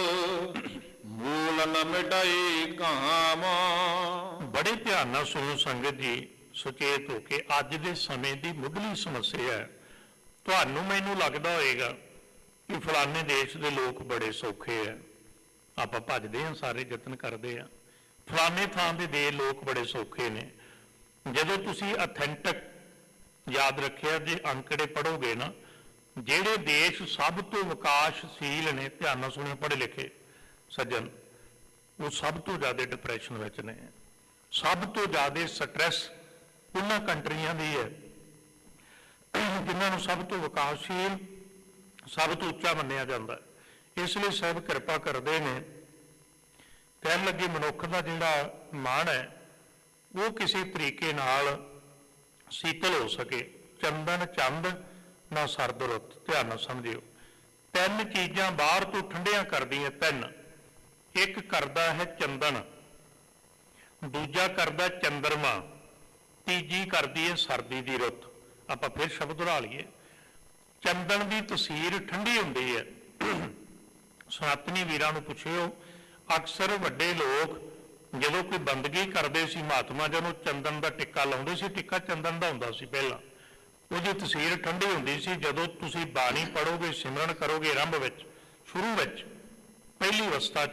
ਮੂਲ ਨ ਮਿਟਾਈ ਕਾਮ। ਬੜੇ ਧਿਆਨ ਨਾਲ ਸੁਣੋ ਸੰਗਤ ਜੀ, ਸੁਚੇਤ ਹੋ ਕੇ। ਅੱਜ ਦੇ ਸਮੇਂ ਦੀ ਮੁੱਢਲੀ ਸਮੱਸਿਆ ਹੈ, ਤੁਹਾਨੂੰ ਮੈਨੂੰ ਲੱਗਦਾ ਹੋਏਗਾ ਕਿ ਫਲਾਣੇ ਦੇਸ਼ ਦੇ ਲੋਕ ਬੜੇ ਸੌਖੇ ਹੈ, ਆਪਾਂ ਭੱਜਦੇ ਹਾਂ, ਸਾਰੇ ਯਤਨ ਕਰਦੇ ਹਾਂ, ਫਲਾਣੇ ਥਾਂ ਦੇ ਲੋਕ ਬੜੇ ਸੌਖੇ ਨੇ। ਜਦੋਂ ਤੁਸੀਂ ਅਥੈਂਟਿਕ ਯਾਦ ਰੱਖਿਆ, ਜੇ ਅੰਕੜੇ ਪੜ੍ਹੋਗੇ ਨਾ, ਜਿਹੜੇ ਦੇਸ਼ ਸਭ ਤੋਂ ਵਿਕਾਸਸ਼ੀਲ ਨੇ, ਧਿਆਨ ਨਾਲ ਸੁਣਿਓ ਪੜ੍ਹੇ ਲਿਖੇ ਸੱਜਣ, ਉਹ ਸਭ ਤੋਂ ਜ਼ਿਆਦਾ ਡਿਪਰੈਸ਼ਨ ਵਿੱਚ ਨੇ, ਸਭ ਤੋਂ ਜ਼ਿਆਦਾ ਸਟ੍ਰੈਸ ਉਹਨਾਂ ਕੰਟਰੀਆਂ ਦੀ ਹੈ ਜਿਨ੍ਹਾਂ ਨੂੰ ਸਭ ਤੋਂ ਵਿਕਾਸਸ਼ੀਲ, ਸਭ ਤੋਂ ਉੱਚਾ ਮੰਨਿਆ ਜਾਂਦਾ। ਇਸ ਲਈ ਸਾਹਿਬ ਕਿਰਪਾ ਕਰਦੇ ਨੇ, ਕਹਿਣ ਲੱਗੇ ਮਨੁੱਖ ਦਾ ਜਿਹੜਾ ਮਨ ਹੈ ਉਹ ਕਿਸੇ ਤਰੀਕੇ ਨਾਲ ਸੀਤਲ ਹੋ ਸਕੇ। ਚੰਦਨ ਚੰਦ ਨਾ ਸਰਦ ਰੁੱਤ, ਧਿਆਨ ਨਾਲ ਸਮਝਿਓ। ਤਿੰਨ ਚੀਜ਼ਾਂ ਬਾਹਰ ਤੋਂ ਠੰਡੀਆਂ ਕਰਦੀਆਂ, ਤਿੰਨ। ਇੱਕ ਕਰਦਾ ਹੈ ਚੰਦਨ, ਦੂਜਾ ਕਰਦਾ ਚੰਦਰਮਾ, ਤੀਜੀ ਕਰਦੀ ਹੈ ਸਰਦੀ ਦੀ ਰੁੱਤ। ਆਪਾਂ ਫਿਰ ਸ਼ਬਦ ਦੁਹਰਾ ਲਈਏ। ਚੰਦਨ ਦੀ ਤਸੀਰ ਠੰਡੀ ਹੁੰਦੀ ਹੈ। ਸਨਾਤਨੀ ਵੀਰਾਂ ਨੂੰ ਪੁੱਛਿਓ, ਅਕਸਰ ਵੱਡੇ ਲੋਕ ਜਦੋਂ ਕੋਈ ਬੰਦਗੀ ਕਰਦੇ ਸੀ, ਮਹਾਤਮਾ ਜੀ ਨੂੰ ਚੰਦਨ ਦਾ ਟਿੱਕਾ ਲਾਉਂਦੇ ਸੀ। ਟਿੱਕਾ ਚੰਦਨ ਦਾ ਹੁੰਦਾ ਸੀ ਪਹਿਲਾਂ, ਉਹਦੀ ਤਸੀਰ ਠੰਡੀ ਹੁੰਦੀ ਸੀ। ਜਦੋਂ ਤੁਸੀਂ ਬਾਣੀ ਪੜ੍ਹੋਗੇ, ਸਿਮਰਨ ਕਰੋਗੇ, ਆਰੰਭ ਵਿੱਚ, ਸ਼ੁਰੂ ਵਿੱਚ, ਪਹਿਲੀ ਅਵਸਥਾ 'ਚ,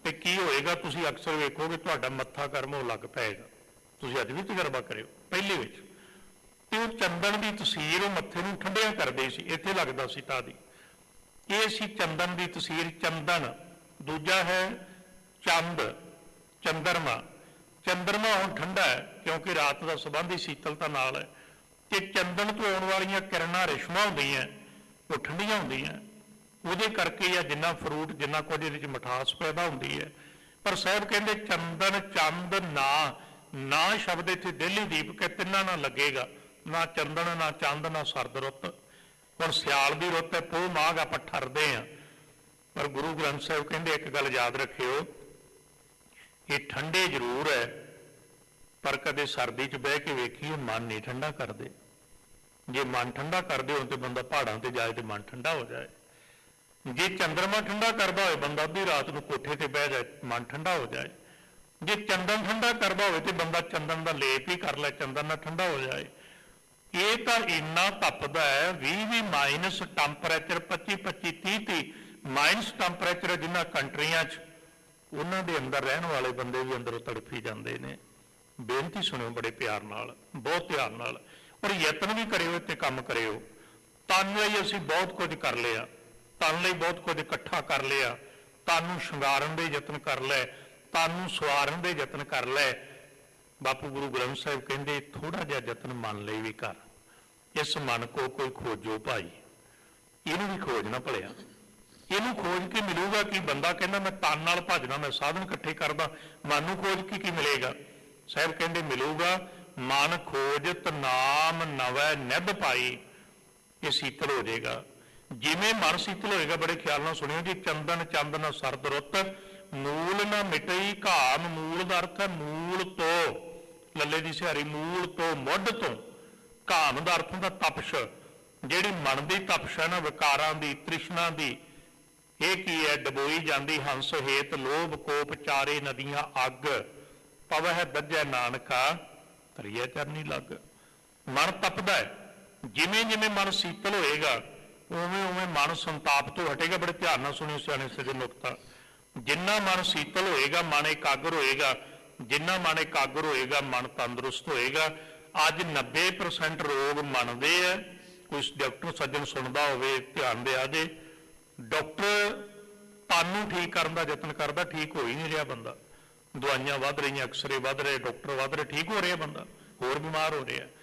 ਤੇ ਕੀ ਹੋਏਗਾ, ਤੁਸੀਂ ਅਕਸਰ ਵੇਖੋਗੇ ਤੁਹਾਡਾ ਮੱਥਾ ਕਰਮ ਉਹ ਲੱਗ ਪਏਗਾ। ਤੁਸੀਂ ਅੱਜ ਵੀ ਤਜਰਬਾ ਕਰਿਓ ਪਹਿਲੇ ਵਿੱਚ। ਤੇ ਉਹ ਚੰਦਨ ਦੀ ਤਸੀਰ ਉਹ ਮੱਥੇ ਨੂੰ ਠੰਡਿਆ ਕਰਦੇ ਸੀ, ਇੱਥੇ ਲੱਗਦਾ ਸੀ ਤਾਦੀ। ਇਹ ਸੀ ਚੰਦਨ ਦੀ ਤਸੀਰ, ਚੰਦਨ। ਦੂਜਾ ਹੈ ਚੰਦ, ਚੰਦਰਮਾ। ਚੰਦਰਮਾ ਹੁਣ ਠੰਡਾ ਹੈ ਕਿਉਂਕਿ ਰਾਤ ਦਾ ਸੰਬੰਧ ਹੀ ਸੀਤਲਤਾ ਨਾਲ ਹੈ, ਤੇ ਚੰਦਨ ਤੋਂ ਆਉਣ ਵਾਲੀਆਂ ਕਿਰਨਾਂ ਰੇਸ਼ਮਾਂ ਹੁੰਦੀਆਂ ਉਹ ਠੰਡੀਆਂ ਹੁੰਦੀਆਂ, ਉਹਦੇ ਕਰਕੇ ਆ ਜਿੰਨਾ ਫਰੂਟ ਜਿੰਨਾ ਕੁਝ ਇਹਦੇ 'ਚ ਮਿਠਾਸ ਪੈਦਾ ਹੁੰਦੀ ਹੈ। ਪਰ ਸਾਹਿਬ ਕਹਿੰਦੇ ਚੰਦਨ ਚੰਦ ਨਾ ਸ਼ਬਦ ਇੱਥੇ ਡੇਲੀ ਦੀਪਕ ਹੈ, ਤਿੰਨਾਂ ਨਾਲ ਲੱਗੇਗਾ, ਨਾ ਚੰਦਨ ਨਾ ਚੰਦ ਨਾ ਸਰਦ ਰੁੱਤ। ਹੁਣ ਸਿਆਲ ਦੀ ਰੁੱਤ ਹੈ, ਪੋਹ ਮਾਘ ਆਪਾਂ ਠਰਦੇ ਹਾਂ, ਪਰ ਗੁਰੂ ਗ੍ਰੰਥ ਸਾਹਿਬ ਕਹਿੰਦੇ ਇੱਕ ਗੱਲ ਯਾਦ ਰੱਖਿਓ, ਇਹ ਠੰਡੇ ਜ਼ਰੂਰ ਹੈ ਪਰ ਕਦੇ ਸਰਦੀ 'ਚ ਬਹਿ ਕੇ ਵੇਖੀਏ ਮਨ ਨਹੀਂ ਠੰਡਾ ਕਰਦੇ। ਜੇ ਮਨ ਠੰਡਾ ਕਰਦੇ ਹੋਣ ਤੇ ਬੰਦਾ ਪਹਾੜਾਂ ਤੇ ਜਾਏ ਤੇ ਮਨ ਠੰਡਾ ਹੋ ਜਾਏ। ਜੇ ਚੰਦਰਮਾ ਠੰਡਾ ਕਰਦਾ ਹੋਵੇ ਬੰਦਾ ਅੱਧੀ ਰਾਤ ਨੂੰ ਕੋਠੇ ਤੇ ਬਹਿ ਜਾਏ ਮਨ ਠੰਡਾ ਹੋ ਜਾਏ। ਜੇ ਚੰਦਨ ਠੰਡਾ ਕਰਦਾ ਹੋਵੇ ਤੇ ਬੰਦਾ ਚੰਦਨ ਦਾ ਲੇਪ ਹੀ ਕਰ ਲੈ, ਚੰਦਨ ਨਾਲ ਠੰਡਾ ਹੋ ਜਾਏ। ਇਹ ਤਾਂ ਇੰਨਾ ਤਪਦਾ ਹੈ, 20 ਮਾਈਨਸ ਟੈਂਪਰੇਚਰ, 25 30 ਮਾਈਨਸ ਟੈਂਪਰੇਚਰ ਜਿਨ੍ਹਾਂ ਕੰਟਰੀਆਂ 'ਚ, ਉਹਨਾਂ ਦੇ ਅੰਦਰ ਰਹਿਣ ਵਾਲੇ ਬੰਦੇ ਵੀ ਅੰਦਰੋਂ ਤੜਫੀ ਜਾਂਦੇ ਨੇ। ਬੇਨਤੀ ਸੁਣਿਓ ਬੜੇ ਪਿਆਰ ਨਾਲ, ਬਹੁਤ ਧਿਆਨ ਨਾਲ, ਔਰ ਯਤਨ ਵੀ ਕਰਿਓ, ਇੱਥੇ ਕੰਮ ਕਰਿਓ। ਤਨ ਲਈ ਅਸੀਂ ਬਹੁਤ ਕੁਝ ਕਰ ਲਿਆ, ਤਨ ਲਈ ਬਹੁਤ ਕੁਝ ਇਕੱਠਾ ਕਰ ਲਿਆ, ਤਨ ਨੂੰ ਸ਼ਿੰਗਾਰਨ ਦੇ ਯਤਨ ਕਰ ਲੈ, ਤਨ ਨੂੰ ਸਵਾਰਨ ਦੇ ਯਤਨ ਕਰ ਲੈ। ਬਾਪੂ ਗੁਰੂ ਗ੍ਰੰਥ ਸਾਹਿਬ ਕਹਿੰਦੇ ਥੋੜਾ ਜਿਹਾ ਯਤਨ ਮਨ ਲਈ ਵੀ ਕਰ। ਇਸ ਮਨ ਕੋ ਕੋਈ ਖੋਜੋ ਭਾਈ, ਇਹਨੂੰ ਵੀ ਖੋਜਣਾ ਭਲਿਆ। ਇਹਨੂੰ ਖੋਜ ਕੇ ਮਿਲੂਗਾ ਕਿ ਬੰਦਾ ਕਹਿੰਦਾ ਮੈਂ ਤਨ ਨਾਲ ਭੱਜਣਾ, ਮੈਂ ਸਾਧਨ ਇਕੱਠੇ ਕਰਦਾ, ਮਨ ਨੂੰ ਖੋਜ ਕੇ ਕੀ ਮਿਲੇਗਾ? ਸਾਹਿਬ ਕਹਿੰਦੇ ਮਿਲੂਗਾ ਮਨ ਖੋਜਤ ਨਾਮ ਨਵੈ ਨਿਧ ਪਾਈ, ਇਹ ਸੀਤਲ ਹੋ ਜਾਏਗਾ। ਜਿਵੇਂ ਮਨ ਸੀਤਲ ਹੋਏਗਾ, ਬੜੇ ਖਿਆਲ ਨਾਲ ਸੁਣਿਓ ਜੀ, ਚੰਦਨ ਚੰਦ ਨਾ ਸਰਦ ਰੁੱਤ, ਮੂਲ ਨਾ ਮਿਟਈ ਘਾਮ। ਮੂਲ ਦਾ ਅਰਥ ਹੈ ਮੂਲ ਤੋਂ, ਲੱਲੇ ਦੀ ਸਿਹਾਰੀ, ਮੂਲ ਤੋਂ, ਮੁੱਢ ਤੋਂ। ਘਾਮ ਦਾ ਅਰਥ ਹੁੰਦਾ ਤਪਸ਼, ਜਿਹੜੀ ਮਨ ਦੀ ਤਪਸ਼ ਹੈ ਨਾ, ਵਿਕਾਰਾਂ ਦੀ, ਤ੍ਰਿਸ਼ਨਾ ਦੀ, ਇਹ ਕੀ ਹੈ? ਡਬੋਈ ਜਾਂਦੀ ਹੰਸ ਹੇਤ ਲੋਭ ਕੋਪ ਚਾਰੇ ਨਦੀਆਂ ਅੱਗ, ਪਵਹਿ ਦੱਜੈ ਨਾਨਕਾ ਤਰੀਏ ਚਰਨੀ ਲੱਗ। ਮਨ ਤਪਦਾ ਹੈ, ਜਿਵੇਂ ਜਿਵੇਂ ਮਨ ਸੀਤਲ ਹੋਏਗਾ ਉਵੇਂ ਉਵੇਂ ਮਨ ਸੰਤਾਪ ਤੋਂ ਹਟੇਗਾ। ਬੜੇ ਧਿਆਨ ਨਾਲ ਸੁਣਿਓ ਸਿਆਣੇ ਸੱਜਣ ਨੁਕਤਾ, ਜਿੰਨਾ ਮਨ ਸੀਤਲ ਹੋਏਗਾ ਮਨ ਇਕਾਗਰ ਹੋਏਗਾ, ਜਿੰਨਾ ਮਨ ਇਕਾਗਰ ਹੋਏਗਾ ਮਨ ਤੰਦਰੁਸਤ ਹੋਏਗਾ। ਅੱਜ 90% ਰੋਗ ਮਨ ਦੇ ਹੈ। ਕੋਈ ਡਾਕਟਰ ਸੱਜਣ ਸੁਣਦਾ ਹੋਵੇ ਧਿਆਨ ਦਿਆ ਜੇ, ਡਾਕਟਰ ਤਨ ਨੂੰ ਠੀਕ ਕਰਨ ਦਾ ਯਤਨ ਕਰਦਾ, ਠੀਕ ਹੋ ਹੀ ਨਹੀਂ ਰਿਹਾ ਬੰਦਾ। ਦਵਾਈਆਂ ਵੱਧ ਰਹੀਆਂ, ਐਕਸਰੇ ਵੱਧ ਰਹੇ, ਡਾਕਟਰ ਵੱਧ ਰਹੇ, ਠੀਕ ਹੋ ਰਿਹਾ ਬੰਦਾ, ਹੋਰ ਬਿਮਾਰ ਹੋ ਰਿਹਾ।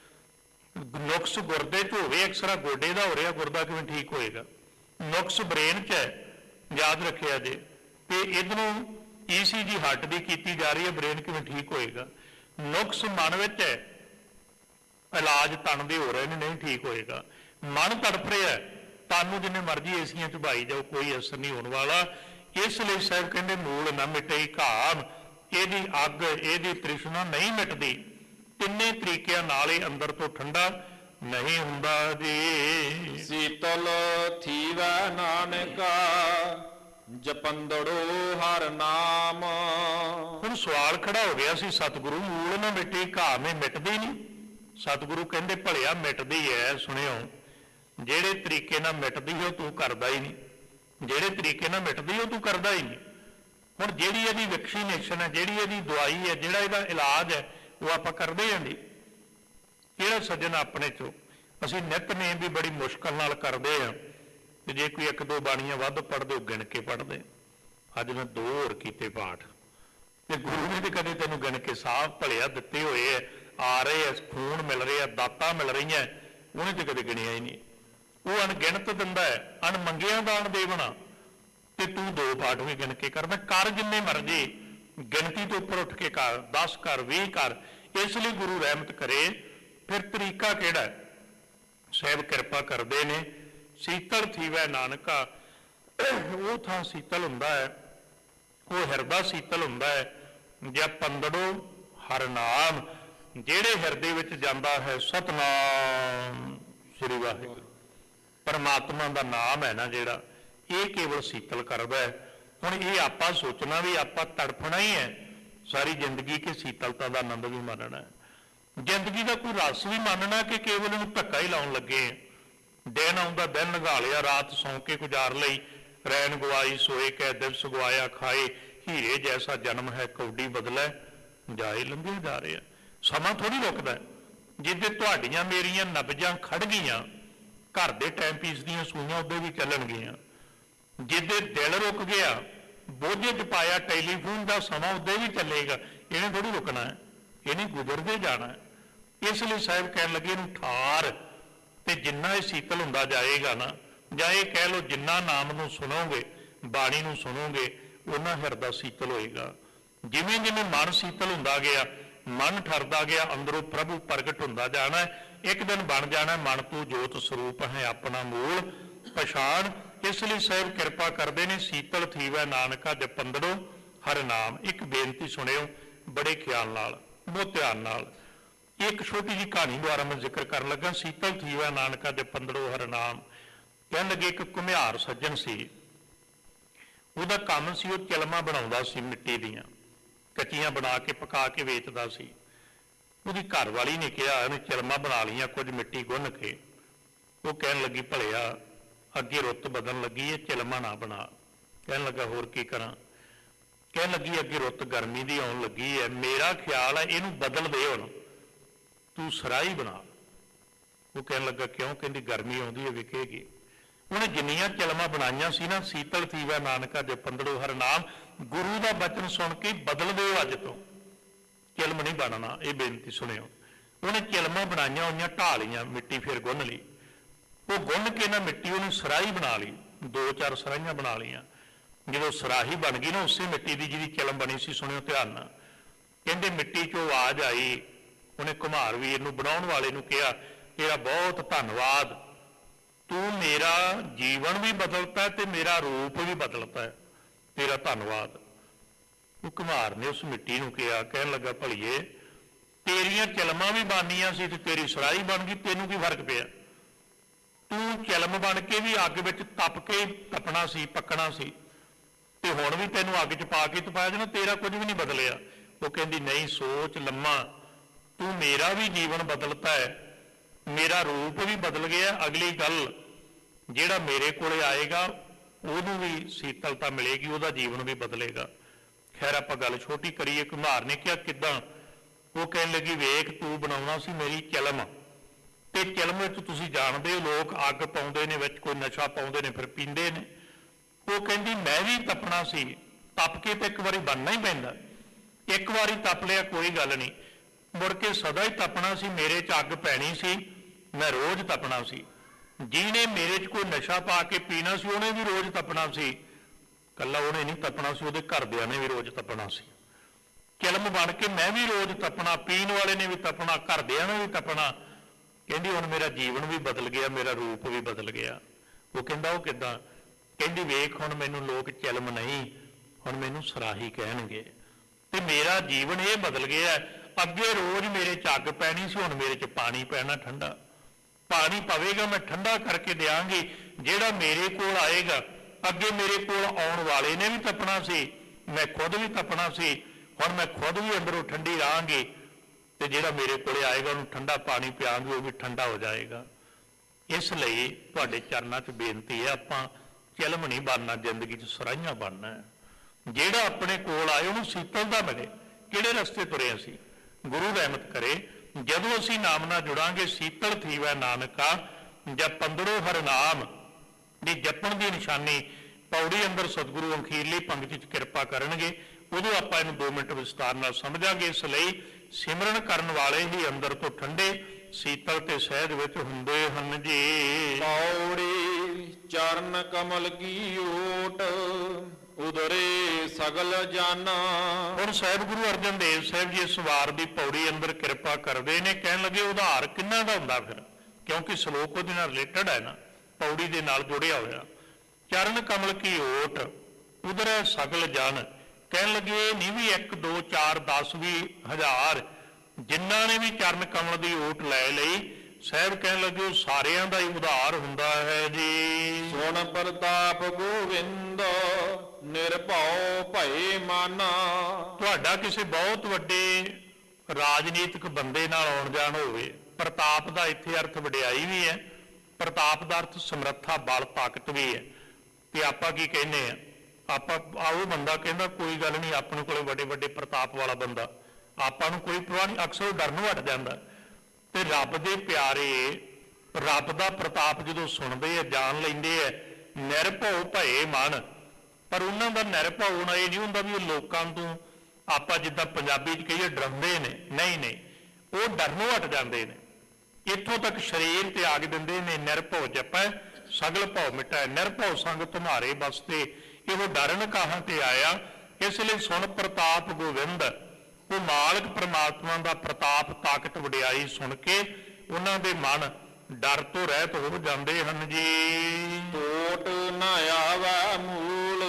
ਨੁਕਸ ਗੁਰਦੇ 'ਚ ਹੋਵੇ, ਐਕਸਰਾ ਗੋਡੇ ਦਾ ਹੋ ਰਿਹਾ, ਗੁਰਦਾ ਕਿਵੇਂ ਠੀਕ ਹੋਏਗਾ? ਨੁਕਸ ਬ੍ਰੇਨ 'ਚ ਹੈ, ਯਾਦ ਰੱਖਿਆ ਜੇ। ਤੇ ਇੱਧਰੋਂ ECG ਹਾਰਟ ਦੀ ਕੀਤੀ ਜਾ ਰਹੀ ਹੈ, ਬ੍ਰੇਨ ਕਿਵੇਂ ਠੀਕ ਹੋਏਗਾ? ਨੁਕਸ ਮਨ ਵਿੱਚ ਹੈ, ਇਲਾਜ ਤਨ ਦੇ ਹੋ ਰਹੇ ਨੇ, ਨਹੀਂ ਠੀਕ ਹੋਏਗਾ। ਮਨ ਤੜਫ ਰਿਹਾ, ਤਨ ਨੂੰ ਜਿੰਨੇ ਮਰਜ਼ੀ ਏਸੀਆਂ 'ਚ ਭਾਈ ਜਾਓ, ਕੋਈ ਅਸਰ ਨਹੀਂ ਹੋਣ ਵਾਲਾ। ਇਸ ਲਈ ਸਾਹਿਬ ਕਹਿੰਦੇ ਮੂਲ ਨਾ ਮਿਟਈ ਘਾਮ, ਇਹਦੀ ਅੱਗ, ਇਹਦੀ ਤ੍ਰਿਸ਼ਨਾ ਨਹੀਂ ਮਿਟਦੀ। ਤਿੰਨੇ ਤਰੀਕਿਆਂ ਨਾਲ ਹੀ ਅੰਦਰ ਤੋਂ ਠੰਡਾ ਨਹੀਂ ਹੁੰਦਾ ਜੀ। ਸੀਤਲ ਥੀਵੈ ਨਾਨਕਾ ਜਪੰਦੜੋ ਹਰ ਨਾਮ। ਹੁਣ ਸਵਾਲ ਖੜਾ ਹੋ ਗਿਆ ਸੀ, ਸਤਿਗੁਰੂ ਮੂਲ ਨਾ ਮਿਟੇ ਘਾਮ, ਮਿਟਦੀ ਨਹੀਂ? ਸਤਿਗੁਰੂ ਕਹਿੰਦੇ ਭਲਿਆ ਮਿਟਦੀ ਹੈ। ਸੁਣਿਓ, ਜਿਹੜੇ ਤਰੀਕੇ ਨਾਲ ਮਿਟਦੀ ਉਹ ਤੂੰ ਕਰਦਾ ਹੀ ਨਹੀਂ, ਜਿਹੜੇ ਤਰੀਕੇ ਨਾਲ ਮਿਟਦੀ ਉਹ ਤੂੰ ਕਰਦਾ ਹੀ ਨਹੀਂ। ਹੁਣ ਜਿਹੜੀ ਇਹਦੀ ਵੈਕਸੀਨੇਸ਼ਨ ਹੈ, ਜਿਹੜੀ ਇਹਦੀ ਦਵਾਈ ਹੈ, ਜਿਹੜਾ ਇਹਦਾ ਇਲਾਜ ਹੈ, ਉਹ ਆਪਾਂ ਕਰਦੇ ਹਾਂ ਜੀ। ਕਿਹੜਾ ਸੱਜਣ ਆਪਣੇ ਚੋਂ? ਅਸੀਂ ਨਿਤਨੇਮ ਵੀ ਬੜੀ ਮੁਸ਼ਕਲ ਨਾਲ ਕਰਦੇ ਹਾਂ, ਤੇ ਜੇ ਕੋਈ ਇੱਕ ਦੋ ਬਾਣੀਆਂ ਵੱਧ ਪੜ੍ਹਦੇ ਉਹ ਗਿਣ ਕੇ ਪੜ੍ਹਦੇ। ਅੱਜ ਮੈਂ 2 ਹੋਰ ਕੀਤੇ ਪਾਠ, ਤੇ ਗੁਰੂ ਨੇ ਤੇ ਕਦੇ ਤੈਨੂੰ ਗਿਣ ਕੇ ਸਾਫ਼ ਭਲਿਆ ਦਿੱਤੇ ਹੋਏ ਹੈ, ਆ ਰਹੇ ਹੈ, ਖੂਨ ਮਿਲ ਰਿਹਾ, ਦਾਤਾਂ ਮਿਲ ਰਹੀਆਂ, ਉਹਨੇ ਤੇ ਕਦੇ ਗਿਣਿਆ ਹੀ ਨਹੀਂ। ਉਹ ਅਣਗਿਣਤ ਦਿੰਦਾ ਹੈ, ਅਣਮੰਗਿਆਂ ਦਾਨ ਦੇਵਣਾ, ਤੇ ਤੂੰ 2 ਪਾਠ ਵੀ ਗਿਣ ਕੇ ਕਰਦਾ। ਕਰ ਜਿੰਨੇ ਮਰਜ਼ੀ, ਗਿਣਤੀ ਤੋਂ ਉੱਪਰ ਉੱਠ ਕੇ ਕਰ, 10 ਕਰ, 20 ਕਰ। ਇਸ ਲਈ ਗੁਰੂ ਰਹਿਮਤ ਕਰੇ। ਫਿਰ ਤਰੀਕਾ ਕਿਹੜਾ? ਸਾਹਿਬ ਕਿਰਪਾ ਕਰਦੇ ਨੇ, ਸੀਤਲ ਥੀਵੈ ਨਾਨਕਾ, ਉਹ ਥਾਂ ਸੀਤਲ ਹੁੰਦਾ ਹੈ, ਉਹ ਹਿਰਦਾ ਸੀਤਲ ਹੁੰਦਾ ਹੈ। ਜਪੰਦੜੋ ਹਰ ਨਾਮ, ਜਿਹੜੇ ਹਿਰਦੇ ਵਿੱਚ ਜਾਂਦਾ ਹੈ ਸਤਨਾਮ ਸ੍ਰੀ ਵਾਹਿਗੁਰੂ, ਪਰਮਾਤਮਾ ਦਾ ਨਾਮ ਹੈ ਨਾ ਜਿਹੜਾ, ਇਹ ਕੇਵਲ ਸੀਤਲ ਕਰਦਾ ਹੈ। ਹੁਣ ਇਹ ਆਪਾਂ ਸੋਚਣਾ ਵੀ ਆਪਾਂ ਤੜਫਣਾ ਹੀ ਹੈ ਸਾਰੀ ਜ਼ਿੰਦਗੀ, ਕਿ ਸੀਤਲਤਾ ਦਾ ਆਨੰਦ ਵੀ ਮਾਣਨਾ ਹੈ, ਜ਼ਿੰਦਗੀ ਦਾ ਕੋਈ ਰਸ ਵੀ ਮੰਨਣਾ, ਕਿ ਕੇਵਲ ਇਹਨੂੰ ਧੱਕਾ ਹੀ ਲਾਉਣ ਲੱਗੇ। ਦਿਨ ਆਉਂਦਾ ਦਿਨ ਲੰਘਾ ਲਿਆ, ਰਾਤ ਸੌਂ ਕੇ ਗੁਜ਼ਾਰ ਲਈ, ਰੈਣ ਗਵਾਈ ਸੋਏ ਕਹਿ ਦਿਵਸ ਗਵਾਇਆ ਖਾਏ, ਹੀਰੇ ਜੈਸਾ ਜਨਮ ਹੈ ਕੌਡੀ ਬਦਲੈ ਜਾਏ ਲੰਘੇ ਜਾ ਰਿਹਾ। ਸਮਾਂ ਥੋੜੀ ਰੁਕਦਾ। ਜਿੱਦੇ ਤੁਹਾਡੀਆਂ ਮੇਰੀਆਂ ਨਬਜ਼ਾਂ ਖੜ ਗਈਆਂ, ਘਰ ਦੇ ਟਾਈਮ ਪੀਸ ਦੀਆਂ ਸੂਈਆਂ ਉਹਦੇ ਵੀ ਚੱਲਣਗੀਆਂ। ਜਿੱਦੇ ਦਿਲ ਰੁਕ ਗਿਆ, ਬੋਝੇ 'ਚ ਪਾਇਆ ਟੈਲੀਫੋਨ ਦਾ ਸਮਾਂ ਉਹਦੇ ਵੀ ਚੱਲੇਗਾ। ਇਹਨੇ ਥੋੜੀ ਰੁਕਣਾ ਹੈ, ਇਹਨੇ ਗੁਜ਼ਰਦੇ ਜਾਣਾ ਹੈ। ਇਸ ਲਈ ਸਾਹਿਬ ਕਹਿਣ ਲੱਗੇ ਇਹਨੂੰ ਠਾਰ, ਤੇ ਜਿੰਨਾ ਇਹ ਸੀਤਲ ਹੁੰਦਾ ਜਾਏਗਾ ਨਾ, ਜਾਂ ਇਹ ਕਹਿ ਲਓ ਜਿੰਨਾ ਨਾਮ ਨੂੰ ਸੁਣੋਗੇ, ਬਾਣੀ ਨੂੰ ਸੁਣੋਗੇ, ਉਹਨਾਂ ਹਿਰਦਾ ਸੀਤਲ ਹੋਏਗਾ। ਜਿਵੇਂ ਜਿਵੇਂ ਮਨ ਸੀਤਲ ਹੁੰਦਾ ਗਿਆ, ਮਨ ਠਰਦਾ ਗਿਆ, ਅੰਦਰੋਂ ਪ੍ਰਭੂ ਪ੍ਰਗਟ ਹੁੰਦਾ ਜਾਣਾ। ਇੱਕ ਦਿਨ ਬਣ ਜਾਣਾ ਮਨ ਤੂੰ ਜੋਤ ਸਰੂਪ ਹੈ ਆਪਣਾ ਮੂਲ ਪਛਾਣ। ਇਸ ਲਈ ਸਾਹਿਬ ਕਿਰਪਾ ਕਰਦੇ ਨੇ, ਸੀਤਲ ਥੀਵੈ ਨਾਨਕਾ ਜਪੰਦੜੋ ਹਰ ਨਾਮ। ਇੱਕ ਬੇਨਤੀ ਸੁਣਿਓ ਬੜੇ ਖਿਆਲ ਨਾਲ, ਬਹੁਤ ਧਿਆਨ ਨਾਲ। ਇੱਕ ਛੋਟੀ ਜਿਹੀ ਕਹਾਣੀ ਦੁਆਰਾ ਮੈਂ ਜ਼ਿਕਰ ਕਰਨ ਲੱਗਾ। ਸੀਤਲ ਥੀਵੈ ਨਾਨਕਾ ਜਪੰਦੜੋ ਹਰ ਨਾਮ। ਕਹਿਣ ਲੱਗੇ ਇੱਕ ਘੁਮਿਆਰ ਸੱਜਣ ਸੀ, ਉਹਦਾ ਕੰਮ ਸੀ, ਉਹ ਚਲਮਾਂ ਬਣਾਉਂਦਾ ਸੀ, ਮਿੱਟੀ ਦੀਆਂ ਕੱਚੀਆਂ ਬਣਾ ਕੇ ਪਕਾ ਕੇ ਵੇਚਦਾ ਸੀ। ਉਹਦੀ ਘਰ ਵਾਲੀ ਨੇ ਕਿਹਾ ਇਹਨੇ ਚਲਮਾਂ ਬਣਾ ਲਈਆਂ ਕੁਝ ਮਿੱਟੀ ਗੁੰਨ ਕੇ। ਉਹ ਕਹਿਣ ਲੱਗੀ ਭਲਿਆ ਅੱਗੇ ਰੁੱਤ ਬਦਲਣ ਲੱਗੀ, ਇਹ ਚਲਮਾਂ ਨਾ ਬਣਾ। ਕਹਿਣ ਲੱਗਾ ਹੋਰ ਕੀ ਕਰਾਂ? ਕਹਿਣ ਲੱਗੀ ਅੱਗੇ ਰੁੱਤ ਗਰਮੀ ਦੀ ਆਉਣ ਲੱਗੀ ਹੈ, ਮੇਰਾ ਖਿਆਲ ਹੈ ਇਹਨੂੰ ਬਦਲ ਦੇ, ਹੁਣ ਤੂੰ ਸਰਾਈ ਬਣਾ। ਉਹ ਕਹਿਣ ਲੱਗਾ ਕਿਉਂ? ਕਹਿੰਦੀ ਗਰਮੀ ਆਉਂਦੀ ਹੈ ਵਿਕੇਗੀ। ਉਹਨੇ ਜਿੰਨੀਆਂ ਚਲਮਾਂ ਬਣਾਈਆਂ ਸੀ ਨਾ, ਸੀਤਲ ਥੀਵੈ ਨਾਨਕਾ ਜਪੰਦੜੋ ਹਰ ਨਾਮ, ਗੁਰੂ ਦਾ ਬਚਨ ਸੁਣ ਕੇ ਬਦਲ ਦਿਓ, ਅੱਜ ਤੋਂ ਚਿਲਮ ਨਹੀਂ ਬਣਨਾ। ਇਹ ਬੇਨਤੀ ਸੁਣਿਓ। ਉਹਨੇ ਚਿਲਮਾਂ ਬਣਾਈਆਂ ਹੋਈਆਂ, ਢਾਹ ਲਈਆਂ, ਮਿੱਟੀ ਫਿਰ ਗੁੰਨ ਲਈ। ਉਹ ਗੁੰਨ ਕੇ ਨਾ ਮਿੱਟੀ ਉਹਨੇ ਸਰਾਈ ਬਣਾ ਲਈ, 2-4 ਸਰਾਈਆਂ ਬਣਾ ਲਈਆਂ। ਜਦੋਂ ਸਰਾਹੀ ਬਣ ਗਈ ਨਾ, ਉਸੇ ਮਿੱਟੀ ਦੀ ਜਿਹਦੀ ਚਿਲਮ ਬਣੀ ਸੀ, ਸੁਣਿਓ ਧਿਆਨ ਨਾਲ। ਕਹਿੰਦੇ ਮਿੱਟੀ 'ਚੋਂ ਆਵਾਜ਼ ਆਈ। ਉਹਨੇ ਘੁਮਾਰ ਵੀਰ ਨੂੰ, ਬਣਾਉਣ ਵਾਲੇ ਨੂੰ ਕਿਹਾ ਤੇਰਾ ਬਹੁਤ ਧੰਨਵਾਦ, ਤੂੰ ਮੇਰਾ ਜੀਵਨ ਵੀ ਬਦਲਤਾ ਤੇ ਮੇਰਾ ਰੂਪ ਵੀ ਬਦਲਤਾ ਹੈ, ਤੇਰਾ ਧੰਨਵਾਦ। ਉਹ ਘੁਮਾਰ ਨੇ ਉਸ ਮਿੱਟੀ ਨੂੰ ਕਿਹਾ, ਕਹਿਣ ਲੱਗਾ ਭਲੀਏ ਤੇਰੀਆਂ ਚਲਮਾਂ ਵੀ ਬਣਨੀਆਂ ਸੀ ਤੇ ਤੇਰੀ ਸਰਾਈ ਬਣ ਗਈ, ਤੈਨੂੰ ਕੀ ਫਰਕ ਪਿਆ? ਤੂੰ ਚਲਮ ਬਣ ਕੇ ਵੀ ਅੱਗ ਵਿੱਚ ਤਪ ਕੇ ਤਪਣਾ ਸੀ, ਪੱਕਣਾ ਸੀ, ਤੇ ਹੁਣ ਵੀ ਤੈਨੂੰ ਅੱਗ 'ਚ ਪਾ ਕੇ ਤਪਾਇਆ ਜਾਣਾ, ਤੇਰਾ ਕੁਝ ਵੀ ਨਹੀਂ ਬਦਲਿਆ। ਉਹ ਕਹਿੰਦੀ ਨਹੀਂ, ਸੋਚ ਲੰਮਾ, ਤੂੰ ਮੇਰਾ ਵੀ ਜੀਵਨ ਬਦਲਤਾ ਹੈ, ਮੇਰਾ ਰੂਪ ਵੀ ਬਦਲ ਗਿਆ। ਅਗਲੀ ਗੱਲ, ਜਿਹੜਾ ਮੇਰੇ ਕੋਲੇ ਆਏਗਾ ਉਹਨੂੰ ਵੀ ਸੀਤਲਤਾ ਮਿਲੇਗੀ, ਉਹਦਾ ਜੀਵਨ ਵੀ ਬਦਲੇਗਾ। ਖੈਰ ਆਪਾਂ ਗੱਲ ਛੋਟੀ ਕਰੀਏ। ਘੁਮਾਰ ਨੇ ਕਿਹਾ ਕਿੱਦਾਂ? ਉਹ ਕਹਿਣ ਲੱਗੀ ਵੇਖ ਤੂੰ ਬਣਾਉਣਾ ਸੀ ਮੇਰੀ ਚਿਲਮ, ਤੇ ਚਿਲਮ ਵਿੱਚ ਤੁਸੀਂ ਜਾਣਦੇ ਹੋ ਲੋਕ ਅੱਗ ਪਾਉਂਦੇ ਨੇ, ਵਿੱਚ ਕੋਈ ਨਸ਼ਾ ਪਾਉਂਦੇ ਨੇ, ਫਿਰ ਪੀਂਦੇ ਨੇ। ਉਹ ਕਹਿੰਦੀ ਮੈਂ ਵੀ ਤਪਣਾ ਸੀ, ਤਪ ਕੇ ਤੇ ਇੱਕ ਵਾਰੀ ਬਣਨਾ ਹੀ ਪੈਂਦਾ। ਇੱਕ ਵਾਰੀ ਤਪ ਲਿਆ ਕੋਈ ਗੱਲ ਨਹੀਂ, ਮੁੜ ਕੇ ਸਦਾ ਹੀ ਤਪਣਾ ਸੀ। ਮੇਰੇ 'ਚ ਅੱਗ ਪੈਣੀ ਸੀ, ਮੈਂ ਰੋਜ਼ ਤਪਣਾ ਸੀ। ਜਿਹਨੇ ਮੇਰੇ 'ਚ ਕੋਈ ਨਸ਼ਾ ਪਾ ਕੇ ਪੀਣਾ ਸੀ ਉਹਨੇ ਵੀ ਰੋਜ਼ ਤਪਣਾ ਸੀ। ਕੱਲਾ ਉਹਨੇ ਨਹੀਂ ਤਪਣਾ ਸੀ, ਉਹਦੇ ਘਰਦਿਆਂ ਨੇ ਵੀ ਰੋਜ਼ ਤਪਣਾ ਸੀ। ਚਿਲਮ ਬਣ ਕੇ ਮੈਂ ਵੀ ਰੋਜ਼ ਤਪਣਾ, ਪੀਣ ਵਾਲੇ ਨੇ ਵੀ ਤਪਣਾ, ਘਰਦਿਆਂ ਨੇ ਵੀ ਤਪਣਾ। ਕਹਿੰਦੀ ਹੁਣ ਮੇਰਾ ਜੀਵਨ ਵੀ ਬਦਲ ਗਿਆ, ਮੇਰਾ ਰੂਪ ਵੀ ਬਦਲ ਗਿਆ। ਉਹ ਕਹਿੰਦਾ ਉਹ ਕਿੱਦਾਂ? ਕਹਿੰਦੀ ਵੇਖ ਹੁਣ ਮੈਨੂੰ ਲੋਕ ਚਿਲਮ ਨਹੀਂ, ਹੁਣ ਮੈਨੂੰ ਸਰਾਹੀ ਕਹਿਣਗੇ, ਤੇ ਮੇਰਾ ਜੀਵਨ ਇਹ ਬਦਲ ਗਿਆ। ਅੱਗੇ ਰੋਜ਼ ਮੇਰੇ 'ਚ ਅੱਗ ਪੈਣੀ ਸੀ, ਹੁਣ ਮੇਰੇ 'ਚ ਪਾਣੀ ਪੈਣਾ ਠੰਡਾ। ਪਾਣੀ ਪਵੇਗਾ ਮੈਂ ਠੰਡਾ ਕਰਕੇ ਦਿਆਂਗੀ। ਜਿਹੜਾ ਮੇਰੇ ਕੋਲ ਆਏਗਾ, ਅੱਗੇ ਮੇਰੇ ਕੋਲ ਆਉਣ ਵਾਲੇ ਨੇ ਵੀ ਤਪਣਾ ਸੀ, ਮੈਂ ਖੁਦ ਵੀ ਤਪਣਾ ਸੀ, ਹੁਣ ਮੈਂ ਖੁਦ ਵੀ ਅੰਦਰੋਂ ਠੰਡੀ ਰਹਾਂਗੀ, ਤੇ ਜਿਹੜਾ ਮੇਰੇ ਕੋਲੇ ਆਏਗਾ ਉਹਨੂੰ ਠੰਡਾ ਪਾਣੀ ਪਿਆਂਗੇ, ਉਹ ਵੀ ਠੰਡਾ ਹੋ ਜਾਏਗਾ। ਇਸ ਲਈ ਤੁਹਾਡੇ ਚਰਨਾਂ 'ਚ ਬੇਨਤੀ ਹੈ, ਆਪਾਂ ਚਿਲਮ ਨਹੀਂ ਬਣਨਾ, ਜ਼ਿੰਦਗੀ 'ਚ ਸਰਾਈਆਂ ਬਣਨਾ ਹੈ। ਜਿਹੜਾ ਆਪਣੇ ਕੋਲ ਆਏ ਉਹਨੂੰ ਸੀਤਲਤਾ ਮਿਲੇ। ਕਿਹੜੇ ਰਸਤੇ ਤੁਰੇ ਅਸੀਂ? ਗੁਰੂ ਰਹਿਮਤ ਕਰੇ, ਜਦੋਂ ਅਸੀਂ ਨਾਮ ਨਾਲ ਜੁੜਾਂਗੇ, ਸੀਤਲ ਥੀਵੈ ਨਾਨਕਾ ਜਪੰਦੜੋ ਹਰ ਨਾਮ ਦੀ ਜਪਣ ਦੀ ਨਿਸ਼ਾਨੀ ਪੌੜੀ ਅੰਦਰ ਸਤਿਗੁਰੂ ਅਖੀਰਲੀ ਪੰਕਤੀ 'ਚ ਕਿਰਪਾ ਕਰਨਗੇ। ਉਦੋਂ ਆਪਾਂ ਇਹਨੂੰ 2 ਮਿੰਟ ਵਿਸਤਾਰ ਨਾਲ ਸਮਝਾਂਗੇ। ਇਸ ਲਈ ਸਿਮਰਨ ਕਰਨ ਵਾਲੇ ਹੀ ਅੰਦਰ ਤੋਂ ਠੰਡੇ ਸੀਤਲ ਤੇ ਸਹਿਜ ਵਿੱਚ ਹੁੰਦੇ ਹਨ ਜੀ। ਪੌੜੀ ਚਰਨ ਕਮਲ ਕੀ ਓਟ, ਉਦਰੇ ਸਗਲ ਜਾਨਾ। ਹੁਣ ਸਾਹਿਬ ਗੁਰੂ ਅਰਜਨ ਦੇਵ ਸਾਹਿਬ ਜੀ ਇਸ ਵਾਰ ਦੀ ਪੌੜੀ ਅੰਦਰ ਕਿਰਪਾ ਕਰਦੇ ਨੇ। ਕਹਿਣ ਲੱਗੇ ਉਧਾਰ ਕਿੰਨਾ ਦਾ ਹੁੰਦਾ ਫਿਰ, ਕਿਉਂਕਿ ਸ਼ਲੋਕ ਉਹਦੇ ਨਾਲ ਰਿਲੇਟਡ ਹੈ ਨਾ, ਪੌੜੀ ਦੇ ਨਾਲ ਜੁੜਿਆ ਹੋਇਆ। ਚਰਨ ਕਮਲ ਕੀ ਓਟ, ਉਦਰੇ ਸਗਲ ਜਨ। ਕਹਿਣ ਲੱਗੇ ਇਹ ਨਹੀਂ ਵੀ 1 2 4 10 20 ਹਜ਼ਾਰ, ਜਿਨ੍ਹਾਂ ਨੇ ਵੀ ਚਰਨ ਕਮਲ ਦੀ ਓਟ ਲੈ ਲਈ, ਸਾਹਿਬ ਕਹਿਣ ਲੱਗੇ ਉਹ ਸਾਰਿਆਂ ਦਾ ਹੀ ਉਧਾਰ ਹੁੰਦਾ ਹੈ ਜੀ। ਸੁਣ ਪ੍ਰਤਾਪ ਗੋਵਿੰਦ, ਨਿਰਭਉ ਭਏ ਮਾਨਾ। ਤੁਹਾਡਾ ਕਿਸੇ ਬਹੁਤ ਵੱਡੇ ਰਾਜਨੀਤਿਕ ਬੰਦੇ ਨਾਲ ਆਉਣ ਜਾਣ ਹੋਵੇ, ਪ੍ਰਤਾਪ ਦਾ ਇੱਥੇ ਅਰਥ ਵਡਿਆਈ ਵੀ ਹੈ, ਪ੍ਰਤਾਪ ਦਾ ਅਰਥ ਸਮਰੱਥਾ, ਬਲ, ਤਾਕਤ ਵੀ ਹੈ। ਤੇ ਆਪਾਂ ਕੀ ਕਹਿੰਦੇ ਆ? ਆਪਾਂ ਉਹ ਬੰਦਾ ਕਹਿੰਦਾ ਕੋਈ ਗੱਲ ਨਹੀਂ, ਆਪਣੇ ਕੋਲੇ ਵੱਡੇ ਵੱਡੇ ਪ੍ਰਤਾਪ ਵਾਲਾ ਬੰਦਾ, ਆਪਾਂ ਨੂੰ ਕੋਈ ਪਰਵਾਹ ਨਹੀਂ, ਅਕਸਰ ਉਹ ਡਰ ਨੂੰ ਹਟ ਜਾਂਦਾ। ਤੇ ਰੱਬ ਦੇ ਪਿਆਰੇ ਰੱਬ ਦਾ ਪ੍ਰਤਾਪ ਜਦੋਂ ਸੁਣਦੇ ਆ, ਜਾਣ ਲੈਂਦੇ ਆ, ਨਿਰਭਉ ਭਏ ਮਨ। ਪਰ ਉਹਨਾਂ ਦਾ ਨਿਰਭਉ ਹੋਣਾ ਇਹ ਨਹੀਂ ਹੁੰਦਾ ਵੀ ਉਹ ਲੋਕਾਂ ਤੋਂ ਆਪਾਂ ਜਿੱਦਾਂ ਪੰਜਾਬੀ 'ਚ ਕਹੀਏ ਡਰਾਉਂਦੇ ਨੇ, ਨਹੀਂ ਨਹੀਂ, ਉਹ ਡਰ ਨੂੰ ਹਟ ਜਾਂਦੇ ਨੇ। ਇੱਥੋਂ ਤੱਕ ਸਰੀਰ ਤਿਆਗ ਦਿੰਦੇ ਨੇ, ਨਿਰਭਉ ਜਪੈ ਸਗਲ ਭਉ ਮਿਟੈ, ਨਿਰਭਉ ਸੰਗ ਤੁਮਾਰੇ ਬਸਤੇ, ਇਹੋ ਡਰਨ ਕਾਹਾਂ ਤੇ ਆਇਆ। ਇਸ ਲਈ ਸੁਣ ਪ੍ਰਤਾਪ ਗੋਵਿੰਦ, ਉਹ ਮਾਲਕ ਪ੍ਰਮਾਤਮਾ ਦਾ ਪ੍ਰਤਾਪ, ਤਾਕਤ, ਵਡਿਆਈ ਸੁਣ ਕੇ ਉਹਨਾਂ ਦੇ ਮਨ ਡਰ ਤੋਂ ਰਹਿਤ ਹੋ ਜਾਂਦੇ ਹਨ ਜੀ। ਟੋਟ ਨ ਆਵੈ ਮੂਲ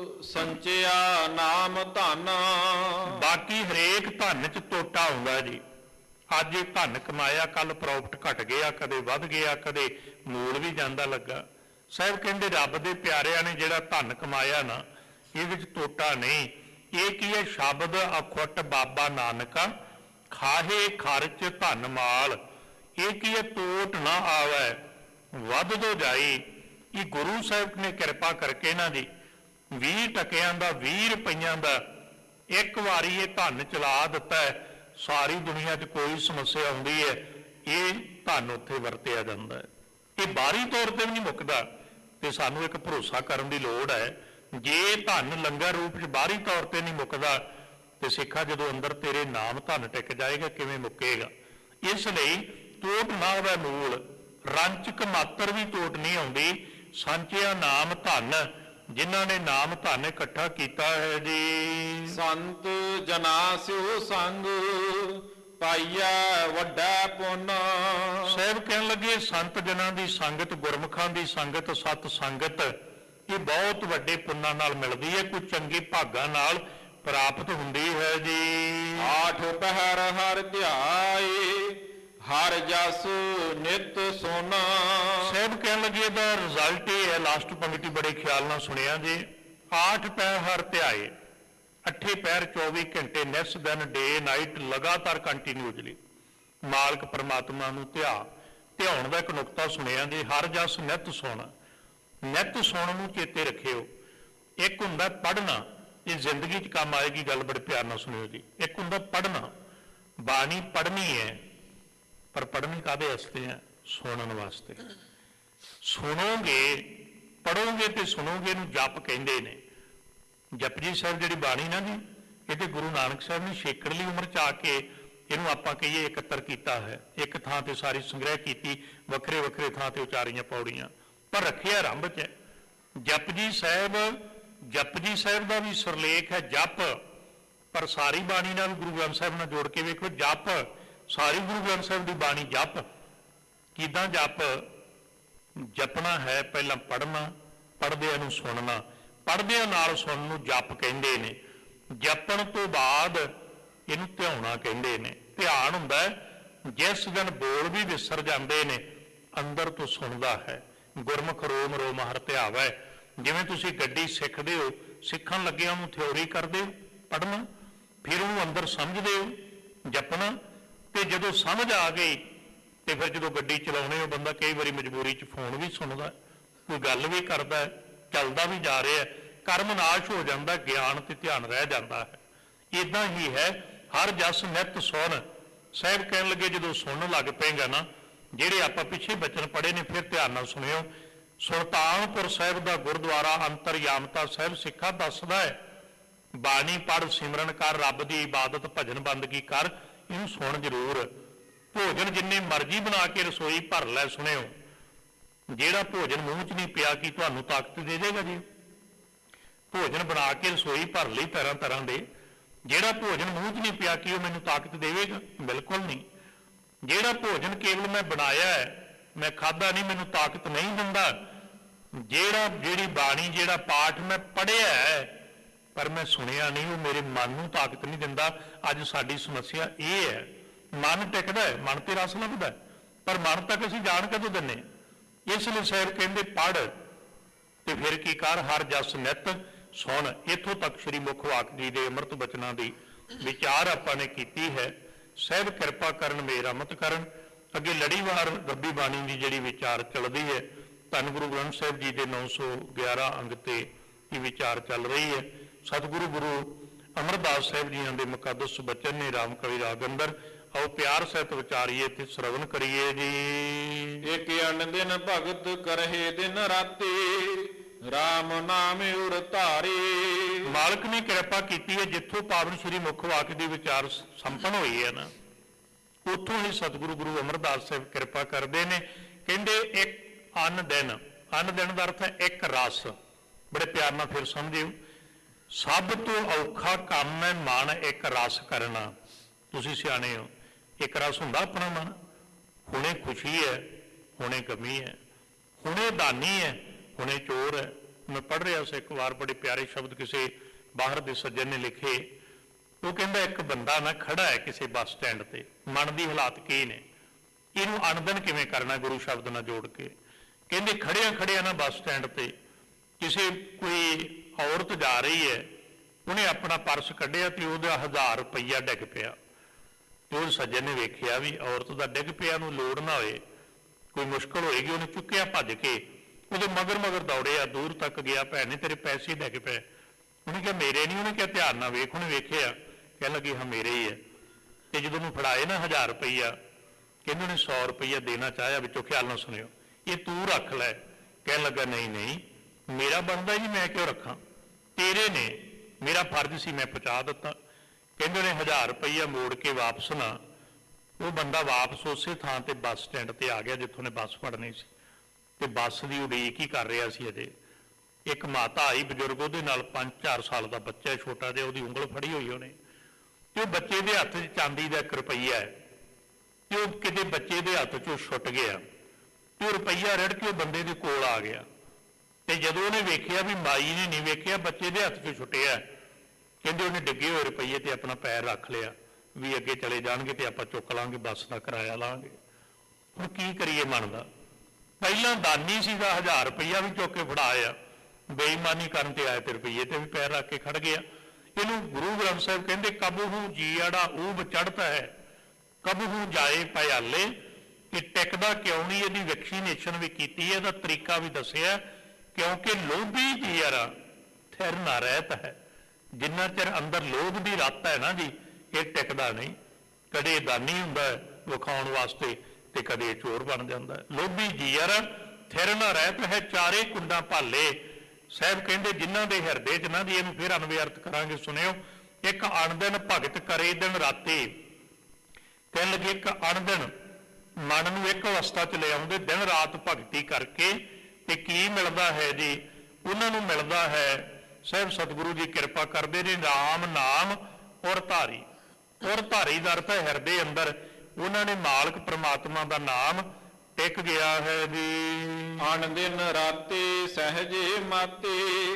ਸੰਚਿਆ ਨਾਮ ਧਨ। ਬਾਕੀ ਹਰੇਕ ਧਨ 'ਚ ਟੋਟਾ ਆਉਂਦਾ ਜੀ। ਅੱਜ ਇਹ ਧਨ ਕਮਾਇਆ, ਕੱਲ ਪ੍ਰੋਫਿਟ ਘਟ ਗਿਆ, ਕਦੇ ਵੱਧ ਗਿਆ, ਕਦੇ ਮੂਲ ਵੀ ਜਾਂਦਾ ਲੱਗਾ। ਸਾਹਿਬ ਕਹਿੰਦੇ ਰੱਬ ਦੇ ਪਿਆਰਿਆਂ ਨੇ ਜਿਹੜਾ ਧਨ ਕਮਾਇਆ ਨਾ, ਇਹਦੇ 'ਚ ਟੋਟਾ ਨਹੀਂ। ਇਹ ਕੀ ਹੈ? ਸ਼ਬਦ ਅਖੁੱਟ ਬਾਬਾ ਨਾਨਕਾ, ਖਾਹੇ ਖਰਚ ਧਨ ਮਾਲ। ਇਹ ਕੀ ਹੈ? ਟੋਟ ਨਾ ਆਵੈ ਵੱਧ ਤੋਂ ਜਾਈ। ਇਹ ਗੁਰੂ ਸਾਹਿਬ ਨੇ ਕਿਰਪਾ ਕਰਕੇ ਇਹਨਾਂ ਦੀ 20 ਟਕਿਆਂ ਦਾ, 20 ਰੁਪਈਆਂ ਦਾ ਇੱਕ ਵਾਰੀ ਇਹ ਧਨ ਚਲਾ ਦਿੱਤਾ ਹੈ। ਸਾਰੀ ਦੁਨੀਆ 'ਚ ਕੋਈ ਸਮੱਸਿਆ ਆਉਂਦੀ ਹੈ, ਇਹ ਧਨ ਉੱਥੇ ਵਰਤਿਆ ਜਾਂਦਾ ਹੈ। ਇਹ ਬਾਹਰੀ ਤੌਰ ਤੇ ਵੀ ਨਹੀਂ ਮੁੱਕਦਾ, ਤੇ ਸਾਨੂੰ ਇੱਕ ਭਰੋਸਾ ਕਰਨ ਦੀ ਲੋੜ ਹੈ। ਜੇ ਧਨ ਲੰਗਰ ਰੂਪ 'ਚ ਬਾਹਰੀ ਤੌਰ ਤੇ ਨਹੀਂ ਮੁੱਕਦਾ, ਤੇ ਸਿੱਖਾ ਜਦੋਂ ਅੰਦਰ ਤੇਰੇ ਨਾਮ ਧਨ ਟਿਕ ਜਾਏਗਾ, ਕਿਵੇਂ ਮੁੱਕੇਗਾ? ਇਸ ਲਈ ਟੋਟ ਨਾ ਹੋਵੇ ਮੂਲ, ਰੰਚਕ ਮਾਤਰ ਵੀ ਟੋਟ ਨਹੀਂ ਆਉਂਦੀ। ਸੰਚਿਆ ਨਾਮ ਧਨ, ਜਿਨ੍ਹਾਂ ਨੇ ਨਾਮ ਧਨ ਇਕੱਠਾ ਕੀਤਾ ਹੈ ਜੀ। ਸੰਤ ਜਨਾ ਸਿਉ ਸੰਗ ਪਾਈਐ ਵੱਡਾ ਪੁੰਨ। ਸਾਹਿਬ ਕਹਿਣ ਲੱਗੇ ਸੰਤ ਜਨਾਂ ਦੀ ਸੰਗਤ, ਗੁਰਮੁਖਾਂ ਦੀ ਸੰਗਤ, ਸਤ ਸੰਗਤ, ਇਹ ਬਹੁਤ ਵੱਡੇ ਪੁੰਨਾਂ ਨਾਲ ਮਿਲਦੀ ਹੈ, ਕੋਈ ਚੰਗੇ ਭਾਗਾਂ ਨਾਲ ਪ੍ਰਾਪਤ ਹੁੰਦੀ ਹੈ ਜੀ। ਆਠ ਪਹਿਰ ਹਰ ਧਿਆਏ ਹਰ ਜਸ ਨਿਤ ਸੋਨਾ। ਸਾਹਿਬ ਕਹਿਣ ਲੱਗੇ ਇਹਦਾ ਰਿਜ਼ਲਟ ਇਹ ਹੈ, ਲਾਸਟ ਪੰਕਤੀ ਬੜੇ ਖਿਆਲ ਨਾਲ ਸੁਣਿਆ ਜੀ। 8 ਪਹਿਰ ਹਰ ਧਿਆਏ, 8 ਪਹਿਰ 24 ਘੰਟੇ ਨਿਸ ਦਿਨ, ਡੇ ਨਾਈਟ, ਲਗਾਤਾਰ ਕੰਟੀਨਿਊਸਲੀ ਮਾਲਕ ਪਰਮਾਤਮਾ ਨੂੰ ਧਿਆਉਣ ਦਾ ਇੱਕ ਨੁਕਤਾ ਸੁਣਿਆ ਜੀ। ਹਰ ਜਸ ਨਿਤ ਸੋਣਾ, ਨਿਤ ਸੁਣਨ ਨੂੰ ਚੇਤੇ ਰੱਖਿਓ। ਇੱਕ ਹੁੰਦਾ ਪੜ੍ਹਨਾ, ਇਹ ਜ਼ਿੰਦਗੀ 'ਚ ਕੰਮ ਆਏਗੀ, ਗੱਲ ਬੜੇ ਪਿਆਰ ਨਾਲ ਸੁਣਿਓ ਜੀ। ਇੱਕ ਹੁੰਦਾ ਪੜ੍ਹਨਾ, ਬਾਣੀ ਪੜ੍ਹਨੀ ਹੈ, ਪਰ ਪੜ੍ਹਨੀ ਕਾਹਦੇ ਵਾਸਤੇ ਹੈ? ਸੁਣਨ ਵਾਸਤੇ। ਸੁਣੋਗੇ, ਪੜ੍ਹੋਗੇ ਤੇ ਸੁਣੋਗੇ ਨੂੰ ਜਪ ਕਹਿੰਦੇ ਨੇ। ਜਪਜੀ ਸਾਹਿਬ ਜਿਹੜੀ ਬਾਣੀ ਨਾ ਜੀ, ਇਹ ਤੇ ਗੁਰੂ ਨਾਨਕ ਸਾਹਿਬ ਨੇ ਛੇਕੜਲੀ ਉਮਰ 'ਚ ਆ ਕੇ ਇਹਨੂੰ ਆਪਾਂ ਕਹੀਏ ਇਕੱਤਰ ਕੀਤਾ ਹੈ। ਇੱਕ ਥਾਂ ਤੇ ਸਾਰੀ ਸੰਗ੍ਰਹਿ ਕੀਤੀ, ਵੱਖਰੇ ਵੱਖਰੇ ਥਾਂ ਤੇ ਉਚਾਰੀਆਂ ਪੌੜੀਆਂ, ਪਰ ਰੱਖਿਆ ਆਰੰਭ 'ਚ। ਜਪਜੀ ਸਾਹਿਬ ਦਾ ਵੀ ਸਿਰਲੇਖ ਹੈ ਜਪ, ਪਰ ਸਾਰੀ ਬਾਣੀ ਨਾਲ ਗੁਰੂ ਗ੍ਰੰਥ ਸਾਹਿਬ ਨਾਲ ਜੋੜ ਕੇ ਵੇਖੋ। ਜਪ ਸਾਰੀ ਗੁਰੂ ਗ੍ਰੰਥ ਸਾਹਿਬ ਦੀ ਬਾਣੀ ਜਪ। ਕਿੱਦਾਂ ਜਪ? ਜਪਣਾ ਹੈ ਪਹਿਲਾਂ ਪੜ੍ਹਨਾ, ਪੜ੍ਹਦਿਆਂ ਨੂੰ ਸੁਣਨਾ, ਪੜ੍ਹਦਿਆਂ ਨਾਲ ਸੁਣਨ ਨੂੰ ਜਪ ਕਹਿੰਦੇ ਨੇ। ਜਪਣ ਤੋਂ ਬਾਅਦ ਇਹਨੂੰ ਧਿਆਉਣਾ ਕਹਿੰਦੇ ਨੇ। ਧਿਆਨ ਹੁੰਦਾ ਜਿਸ ਦਿਨ ਬੋਲ ਵੀ ਵਿਸਰ ਜਾਂਦੇ ਨੇ, ਅੰਦਰ ਤੋਂ ਸੁਣਦਾ ਹੈ। ਗੁਰਮੁਖ ਰੋਮ ਰੋਮ ਹਰਿ ਧਿਆਵੈ। ਜਿਵੇਂ ਤੁਸੀਂ ਗੱਡੀ ਸਿੱਖਦੇ ਹੋ, ਸਿੱਖਣ ਲੱਗੇ ਉਹਨੂੰ ਥਿਉਰੀ ਕਰਦੇ ਹੋ, ਪੜ੍ਹਨਾ, ਫਿਰ ਉਹਨੂੰ ਅੰਦਰ ਸਮਝਦੇ ਹੋ, ਜਪਣਾ, ਤੇ ਜਦੋਂ ਸਮਝ ਆ ਗਈ ਤੇ ਫਿਰ ਜਦੋਂ ਗੱਡੀ ਚਲਾਉਣੇ ਹੋ, ਬੰਦਾ ਕਈ ਵਾਰੀ ਮਜਬੂਰੀ 'ਚ ਫੋਨ ਵੀ ਸੁਣਦਾ, ਕੋਈ ਗੱਲ ਵੀ ਕਰਦਾ, ਚੱਲਦਾ ਵੀ ਜਾ ਰਿਹਾ, ਕਰਮ ਨਾਸ਼ ਹੋ ਜਾਂਦਾ, ਗਿਆਨ ਤੇ ਧਿਆਨ ਰਹਿ ਜਾਂਦਾ ਹੈ। ਇਦਾਂ ਹੀ ਹੈ ਹਰ ਜਸ ਨਿਤ ਸੁਣ। ਸਾਹਿਬ ਕਹਿਣ ਲੱਗੇ ਜਦੋਂ ਸੁਣਨ ਲੱਗ ਪਏਗਾ ਨਾ, ਜਿਹੜੇ ਆਪਾਂ ਪਿੱਛੇ ਬਚਨ ਪੜ੍ਹੇ ਨੇ, ਫਿਰ ਧਿਆਨ ਨਾਲ ਸੁਣਿਓ। ਸੁਲਤਾਨਪੁਰ ਸਾਹਿਬ ਦਾ ਗੁਰਦੁਆਰਾ ਅੰਤਰਯਾਮਤਾ ਸਾਹਿਬ ਸਿੱਖਾ ਦੱਸਦਾ ਹੈ, ਬਾਣੀ ਪੜ੍ਹ, ਸਿਮਰਨ ਕਰ, ਰੱਬ ਦੀ ਇਬਾਦਤ ਭਜਨ ਬੰਦਗੀ ਕਰ, ਇਹਨੂੰ ਸੁਣ ਜ਼ਰੂਰ। ਭੋਜਨ ਜਿੰਨੇ ਮਰਜ਼ੀ ਬਣਾ ਕੇ ਰਸੋਈ ਭਰ ਲੈ, ਸੁਣਿਓ। ਜਿਹੜਾ ਭੋਜਨ ਮੂੰਹ 'ਚ ਨਹੀਂ ਪਿਆ, ਕੀ ਤੁਹਾਨੂੰ ਤਾਕਤ ਦੇ ਦੇਗਾ ਜੀ? ਭੋਜਨ ਬਣਾ ਕੇ ਰਸੋਈ ਭਰ ਲਈ ਤਰ੍ਹਾਂ ਤਰ੍ਹਾਂ ਦੇ, ਜਿਹੜਾ ਭੋਜਨ ਮੂੰਹ 'ਚ ਨਹੀਂ ਪਿਆ, ਕੀ ਉਹ ਮੈਨੂੰ ਤਾਕਤ ਦੇਵੇਗਾ? ਬਿਲਕੁਲ ਨਹੀਂ। ਜਿਹੜਾ ਭੋਜਨ ਕੇਵਲ ਮੈਂ ਬਣਾਇਆ ਹੈ, ਮੈਂ ਖਾਧਾ ਨਹੀਂ, ਮੈਨੂੰ ਤਾਕਤ ਨਹੀਂ ਦਿੰਦਾ। ਜਿਹੜੀ ਬਾਣੀ, ਜਿਹੜਾ ਪਾਠ ਮੈਂ ਪੜ੍ਹਿਆ ਹੈ ਪਰ ਮੈਂ ਸੁਣਿਆ ਨਹੀਂ, ਉਹ ਮੇਰੇ ਮਨ ਨੂੰ ਤਾਕਤ ਨਹੀਂ ਦਿੰਦਾ। ਅੱਜ ਸਾਡੀ ਸਮੱਸਿਆ ਇਹ ਹੈ, ਮਨ ਟਿਕਦਾ ਹੈ, ਮਨ ਤੇ ਰਸ ਲੱਭਦਾ, ਪਰ ਮਨ ਤੱਕ ਅਸੀਂ ਜਾਣ ਕਦੋਂ ਦਿੰਦੇ? ਇਸ ਲਈ ਸਾਹਿਬ ਕਹਿੰਦੇ ਪੜ੍ਹ ਤੇ ਫਿਰ ਕੀ ਕਰ, ਹਰ ਜਸ ਨਿਤ ਸੁਣ। ਇੱਥੋਂ ਤੱਕ ਸ੍ਰੀ ਮੁੱਖ ਵਾਕ ਜੀ ਦੇ ਅੰਮ੍ਰਿਤ ਬਚਨਾਂ ਦੀ ਵਿਚਾਰ ਆਪਾਂ ਨੇ ਕੀਤੀ ਹੈ। ਸਾਹਿਬ ਕਿਰਪਾ ਕਰਨ, ਮਿਹਰਮਤ ਕਰਨ। ਅੱਗੇ ਲੜੀਵਾਰ ਰੱਬੀ ਬਾਣੀ ਦੀ ਜਿਹੜੀ ਵਿਚਾਰ ਚੱਲਦੀ ਹੈ, ਧੰਨ ਗੁਰੂ ਗ੍ਰੰਥ ਸਾਹਿਬ ਜੀ ਦੇ 911 ਅੰਗ ਤੇ ਇਹ ਵਿਚਾਰ ਚੱਲ ਰਹੀ ਹੈ। ਸਤਿਗੁਰੂ ਗੁਰੂ ਅਮਰਦਾਸ ਸਾਹਿਬ ਜੀਆਂ ਦੇ ਮੁਕੱਦਸ ਬਚਨ ਨੇ ਰਾਮ ਕਵੀ ਰਾਗ ਅੰਦਰ। ਆਓ ਪਿਆਰ ਸਹਿਤ ਵਿਚਾਰੀਏ ਤੇ ਸਰਵਨ ਕਰੀਏ ਜੀ। ਇਕ ਅਨ ਦਿਨ ਭਗਤ ਕਰਹਿ ਦਿਨ ਰਾਤੀ, ਰਾਮ ਨਾਮ ਉਰ ਧਾਰੀ। ਮਾਲਕ ਨੇ ਕਿਰਪਾ ਕੀਤੀ ਹੈ, ਜਿੱਥੋਂ ਪਾਵਨ ਸ੍ਰੀ ਮੁੱਖ ਵਾਕ ਦੀ ਵਿਚਾਰ ਸੰਪੰਨ ਹੋਈ ਹੈ ਨਾ, ਉੱਥੋਂ ਹੀ ਸਤਿਗੁਰੂ ਗੁਰੂ ਅਮਰਦਾਸ ਸਾਹਿਬ ਕਿਰਪਾ ਕਰਦੇ ਨੇ। ਕਹਿੰਦੇ ਇੱਕ ਅਨ ਦਿਨ, ਅਨ ਦਿਨ ਦਾ ਅਰਥ ਹੈ ਇੱਕ ਰਸ। ਬੜੇ ਪਿਆਰ ਨਾਲ ਫਿਰ ਸਮਝਿਓ, ਸਭ ਤੋਂ ਔਖਾ ਕੰਮ ਹੈ ਮਨ ਇੱਕ ਰਸ ਕਰਨਾ। ਤੁਸੀਂ ਸਿਆਣੇ ਹੋ, ਇੱਕ ਰਸ ਹੁੰਦਾ ਆਪਣਾ ਮਨ। ਹੁਣੇ ਖੁਸ਼ੀ ਹੈ, ਹੁਣੇ ਗਮੀ ਹੈ, ਹੁਣੇ ਦਾਨੀ ਹੈ, ਹੁਣੇ ਚੋਰ ਹੈ। ਮੈਂ ਪੜ੍ਹ ਰਿਹਾ ਸੀ ਇੱਕ ਵਾਰ, ਬੜੇ ਪਿਆਰੇ ਸ਼ਬਦ ਕਿਸੇ ਬਾਹਰ ਦੇ ਸੱਜਣ ਨੇ ਲਿਖੇ। ਉਹ ਕਹਿੰਦਾ ਇੱਕ ਬੰਦਾ ਨਾ ਖੜਾ ਹੈ ਕਿਸੇ ਬੱਸ ਸਟੈਂਡ ਤੇ, ਮਨ ਦੀ ਹਾਲਾਤ ਕੀ ਨੇ, ਇਹਨੂੰ ਅਣਦਨ ਕਿਵੇਂ ਕਰਨਾ ਗੁਰੂ ਸ਼ਬਦ ਨਾਲ ਜੋੜ ਕੇ। ਕਹਿੰਦੇ ਖੜਿਆਂ ਖੜਿਆਂ ਨਾ ਬੱਸ ਸਟੈਂਡ ਤੇ ਕਿਸੇ ਕੋਈ ਔਰਤ ਜਾ ਰਹੀ ਹੈ, ਉਹਨੇ ਆਪਣਾ ਪਰਸ ਕੱਢਿਆ ਤੇ ਉਹਦਾ 1000 ਰੁਪਈਆ ਡਿੱਗ ਪਿਆ। ਤੇ ਉਹ ਸੱਜਣ ਨੇ ਵੇਖਿਆ ਵੀ ਔਰਤ ਦਾ ਡਿੱਗ ਪਿਆ, ਨੂੰ ਲੋੜ ਨਾ ਹੋਏ, ਕੋਈ ਮੁਸ਼ਕਲ ਹੋਏਗੀ, ਉਹਨੇ ਚੁੱਕਿਆ ਭੱਜ ਕੇ, ਉਹਦੇ ਮਗਰ ਮਗਰ ਦੌੜਿਆ, ਦੂਰ ਤੱਕ ਗਿਆ। ਭੈਣ ਨੇ ਤੇਰੇ ਪੈਸੇ ਡਿੱਗ ਪਏ। ਉਹਨੇ ਕਿਹਾ ਮੇਰੇ ਨਹੀਂ। ਉਹਨੇ ਕਿਹਾ ਧਿਆਨ ਨਾਲ ਵੇਖ। ਉਹਨੇ ਵੇਖਿਆ, ਕਹਿਣ ਲੱਗੀ ਹਾਂ ਮੇਰੇ ਹੀ ਹੈ। ਤੇ ਜਦੋਂ ਉਹਨੂੰ ਫੜਾਏ ਨਾ 1000 ਰੁਪਈਆ, ਕਹਿੰਦੇ ਉਹਨੇ 100 ਰੁਪਈਆ ਦੇਣਾ ਚਾਹਿਆ, ਵਿੱਚੋਂ ਖਿਆਲ ਨਾਲ ਸੁਣਿਓ, ਇਹ ਤੂੰ ਰੱਖ ਲੈ। ਕਹਿਣ ਲੱਗਾ ਨਹੀਂ ਨਹੀਂ, ਮੇਰਾ ਬਣਦਾ ਜੀ, ਮੈਂ ਕਿਉਂ ਰੱਖਾਂ, ਤੇਰੇ ਨੇ, ਮੇਰਾ ਫਰਜ਼ ਸੀ, ਮੈਂ ਪਹੁੰਚਾ ਦਿੱਤਾ। ਕਹਿੰਦੇ ਉਹਨੇ 1000 ਰੁਪਈਆ ਮੋੜ ਕੇ ਵਾਪਸ ਨਾ, ਉਹ ਬੰਦਾ ਵਾਪਸ ਉਸੇ ਥਾਂ ਤੇ ਬੱਸ ਸਟੈਂਡ ਤੇ ਆ ਗਿਆ ਜਿੱਥੋਂ ਨੇ ਬੱਸ ਫੜਨੀ ਸੀ। ਤੇ ਬੱਸ ਦੀ ਉਡੀਕ ਹੀ ਕਰ ਰਿਹਾ ਸੀ ਅਜੇ। ਇੱਕ ਮਾਤਾ ਆਈ ਬਜ਼ੁਰਗ, ਉਹਦੇ ਨਾਲ 5-4 ਸਾਲ ਦਾ ਬੱਚਾ ਛੋਟਾ ਜਿਹਾ, ਉਹਦੀ ਉਂਗਲ ਫੜੀ ਹੋਈ ਉਹਨੇ। ਤੇ ਉਹ ਬੱਚੇ ਦੇ ਹੱਥ 'ਚ ਚਾਂਦੀ ਦਾ 1 ਰੁਪਈਆ ਹੈ। ਤੇ ਉਹ ਕਿਤੇ ਬੱਚੇ ਦੇ ਹੱਥ 'ਚੋਂ ਛੁੱਟ ਗਿਆ ਤੇ ਉਹ ਰੁਪਈਆ ਰੜ ਕੇ ਉਹ ਬੰਦੇ ਦੇ ਕੋਲ ਆ ਗਿਆ। ਤੇ ਜਦੋਂ ਉਹਨੇ ਵੇਖਿਆ ਵੀ ਮਾਈ ਨੇ ਨਹੀਂ ਵੇਖਿਆ, ਬੱਚੇ ਦੇ ਹੱਥ 'ਚੋਂ ਛੁੱਟਿਆ, ਕਹਿੰਦੇ ਉਹਨੇ ਡਿੱਗੇ ਹੋਏ ਰੁਪਈਏ ਤੇ ਆਪਣਾ ਪੈਰ ਰੱਖ ਲਿਆ ਵੀ ਅੱਗੇ ਚਲੇ ਜਾਣਗੇ ਤੇ ਆਪਾਂ ਚੁੱਕ ਲਾਂਗੇ, ਬੱਸ ਦਾ ਕਿਰਾਇਆ ਲਾਂਗੇ। ਹੁਣ ਕੀ ਕਰੀਏ ਮਨ ਦਾ? ਪਹਿਲਾਂ ਦਾਨੀ ਸੀਗਾ, 1000 ਰੁਪਈਆ ਵੀ ਚੁੱਕ ਕੇ ਫੜਾਇਆ, ਬੇਈਮਾਨੀ ਕਰਨ ਤੇ ਆਏ ਤੇ ਰੁਪਈਏ ਤੇ ਵੀ ਪੈਰ ਰੱਖ ਕੇ ਖੜ ਗਿਆ। ਇਹਨੂੰ ਗੁਰੂ ਗ੍ਰੰਥ ਸਾਹਿਬ ਕਹਿੰਦੇ ਕਬਹੂ ਜੀੜਾ ਊਬ ਚੜ੍ਹਤਾ ਹੈ, ਕਬਹੂ ਜਾਏ ਭਿਆਲੇ। ਕਿ ਟਿਕਦਾ ਕਿਉਂ ਨਹੀਂ, ਇਹਦੀ ਵੈਕਸੀਨੇਸ਼ਨ ਵੀ ਕੀਤੀ ਹੈ, ਇਹਦਾ ਤਰੀਕਾ ਵੀ ਦੱਸਿਆ। ਕਿਉਂਕਿ ਲੋਭੀ ਜੀਅਰਾ ਥਿਰ ਨਾ ਰਹਿਤ ਹੈ। ਜਿੰਨਾ ਚਿਰ ਅੰਦਰ ਲੋਭ ਦੀ ਰੱਤ ਹੈ ਨਾ ਜੀ, ਇਹ ਟਿਕਦਾ ਨਹੀਂ। ਕਦੇ ਦਾਨੀ ਹੁੰਦਾ ਹੈ ਵਿਖਾਉਣ ਵਾਸਤੇ ਤੇ ਕਦੇ ਚੋਰ ਬਣ ਜਾਂਦਾ ਹੈ। ਲੋਭੀ ਜੀਅਰ ਥਿਰ ਨਾ ਰਹਿਤ ਹੈ, ਚਾਰੇ ਕੁੰਡਾਂ ਭਾਲੇ। ਸਾਹਿਬ ਕਹਿੰਦੇ ਜਿਨ੍ਹਾਂ ਦੇ ਹਿਰਦੇ 'ਚ ਨਾ, ਦੀ ਇਹਨੂੰ ਫਿਰ ਅਨਵਿਅਰਥ ਕਰਾਂਗੇ, ਸੁਣਿਓ। ਇੱਕ ਅਣਦਿਨ ਭਗਤ ਕਰੇ ਦਿਨ ਰਾਤੀ। ਕਹਿਣ ਲੱਗੇ ਇੱਕ ਅਣਦਿਨ ਮਨ ਨੂੰ ਇੱਕ ਅਵਸਥਾ 'ਚ ਲੈ ਆਉਂਦੇ, ਦਿਨ ਰਾਤ ਭਗਤੀ ਕਰਕੇ। ਤੇ ਕੀ ਮਿਲਦਾ ਹੈ ਜੀ? ਉਹਨਾਂ ਨੂੰ ਮਿਲਦਾ ਹੈ, ਸਾਹਿਬ ਸਤਿਗੁਰੂ ਜੀ ਕਿਰਪਾ ਕਰਦੇ ਨੇ, ਰਾਮ ਨਾਮ ਔਰ ਧਾਰੀ। ਔਰ ਧਾਰੀ ਦਾ ਅਰਥ ਹੈ ਹਿਰਦੇ ਅੰਦਰ ਉਹਨਾਂ ਨੇ ਮਾਲਕ ਪ੍ਰਮਾਤਮਾ ਦਾ ਨਾਮ ਟਿਕ ਗਿਆ ਹੈ ਜੀ। ਅਨ ਦਿਨ ਰਾਤੇ ਸਹਜੇ ਮਾਤੇ,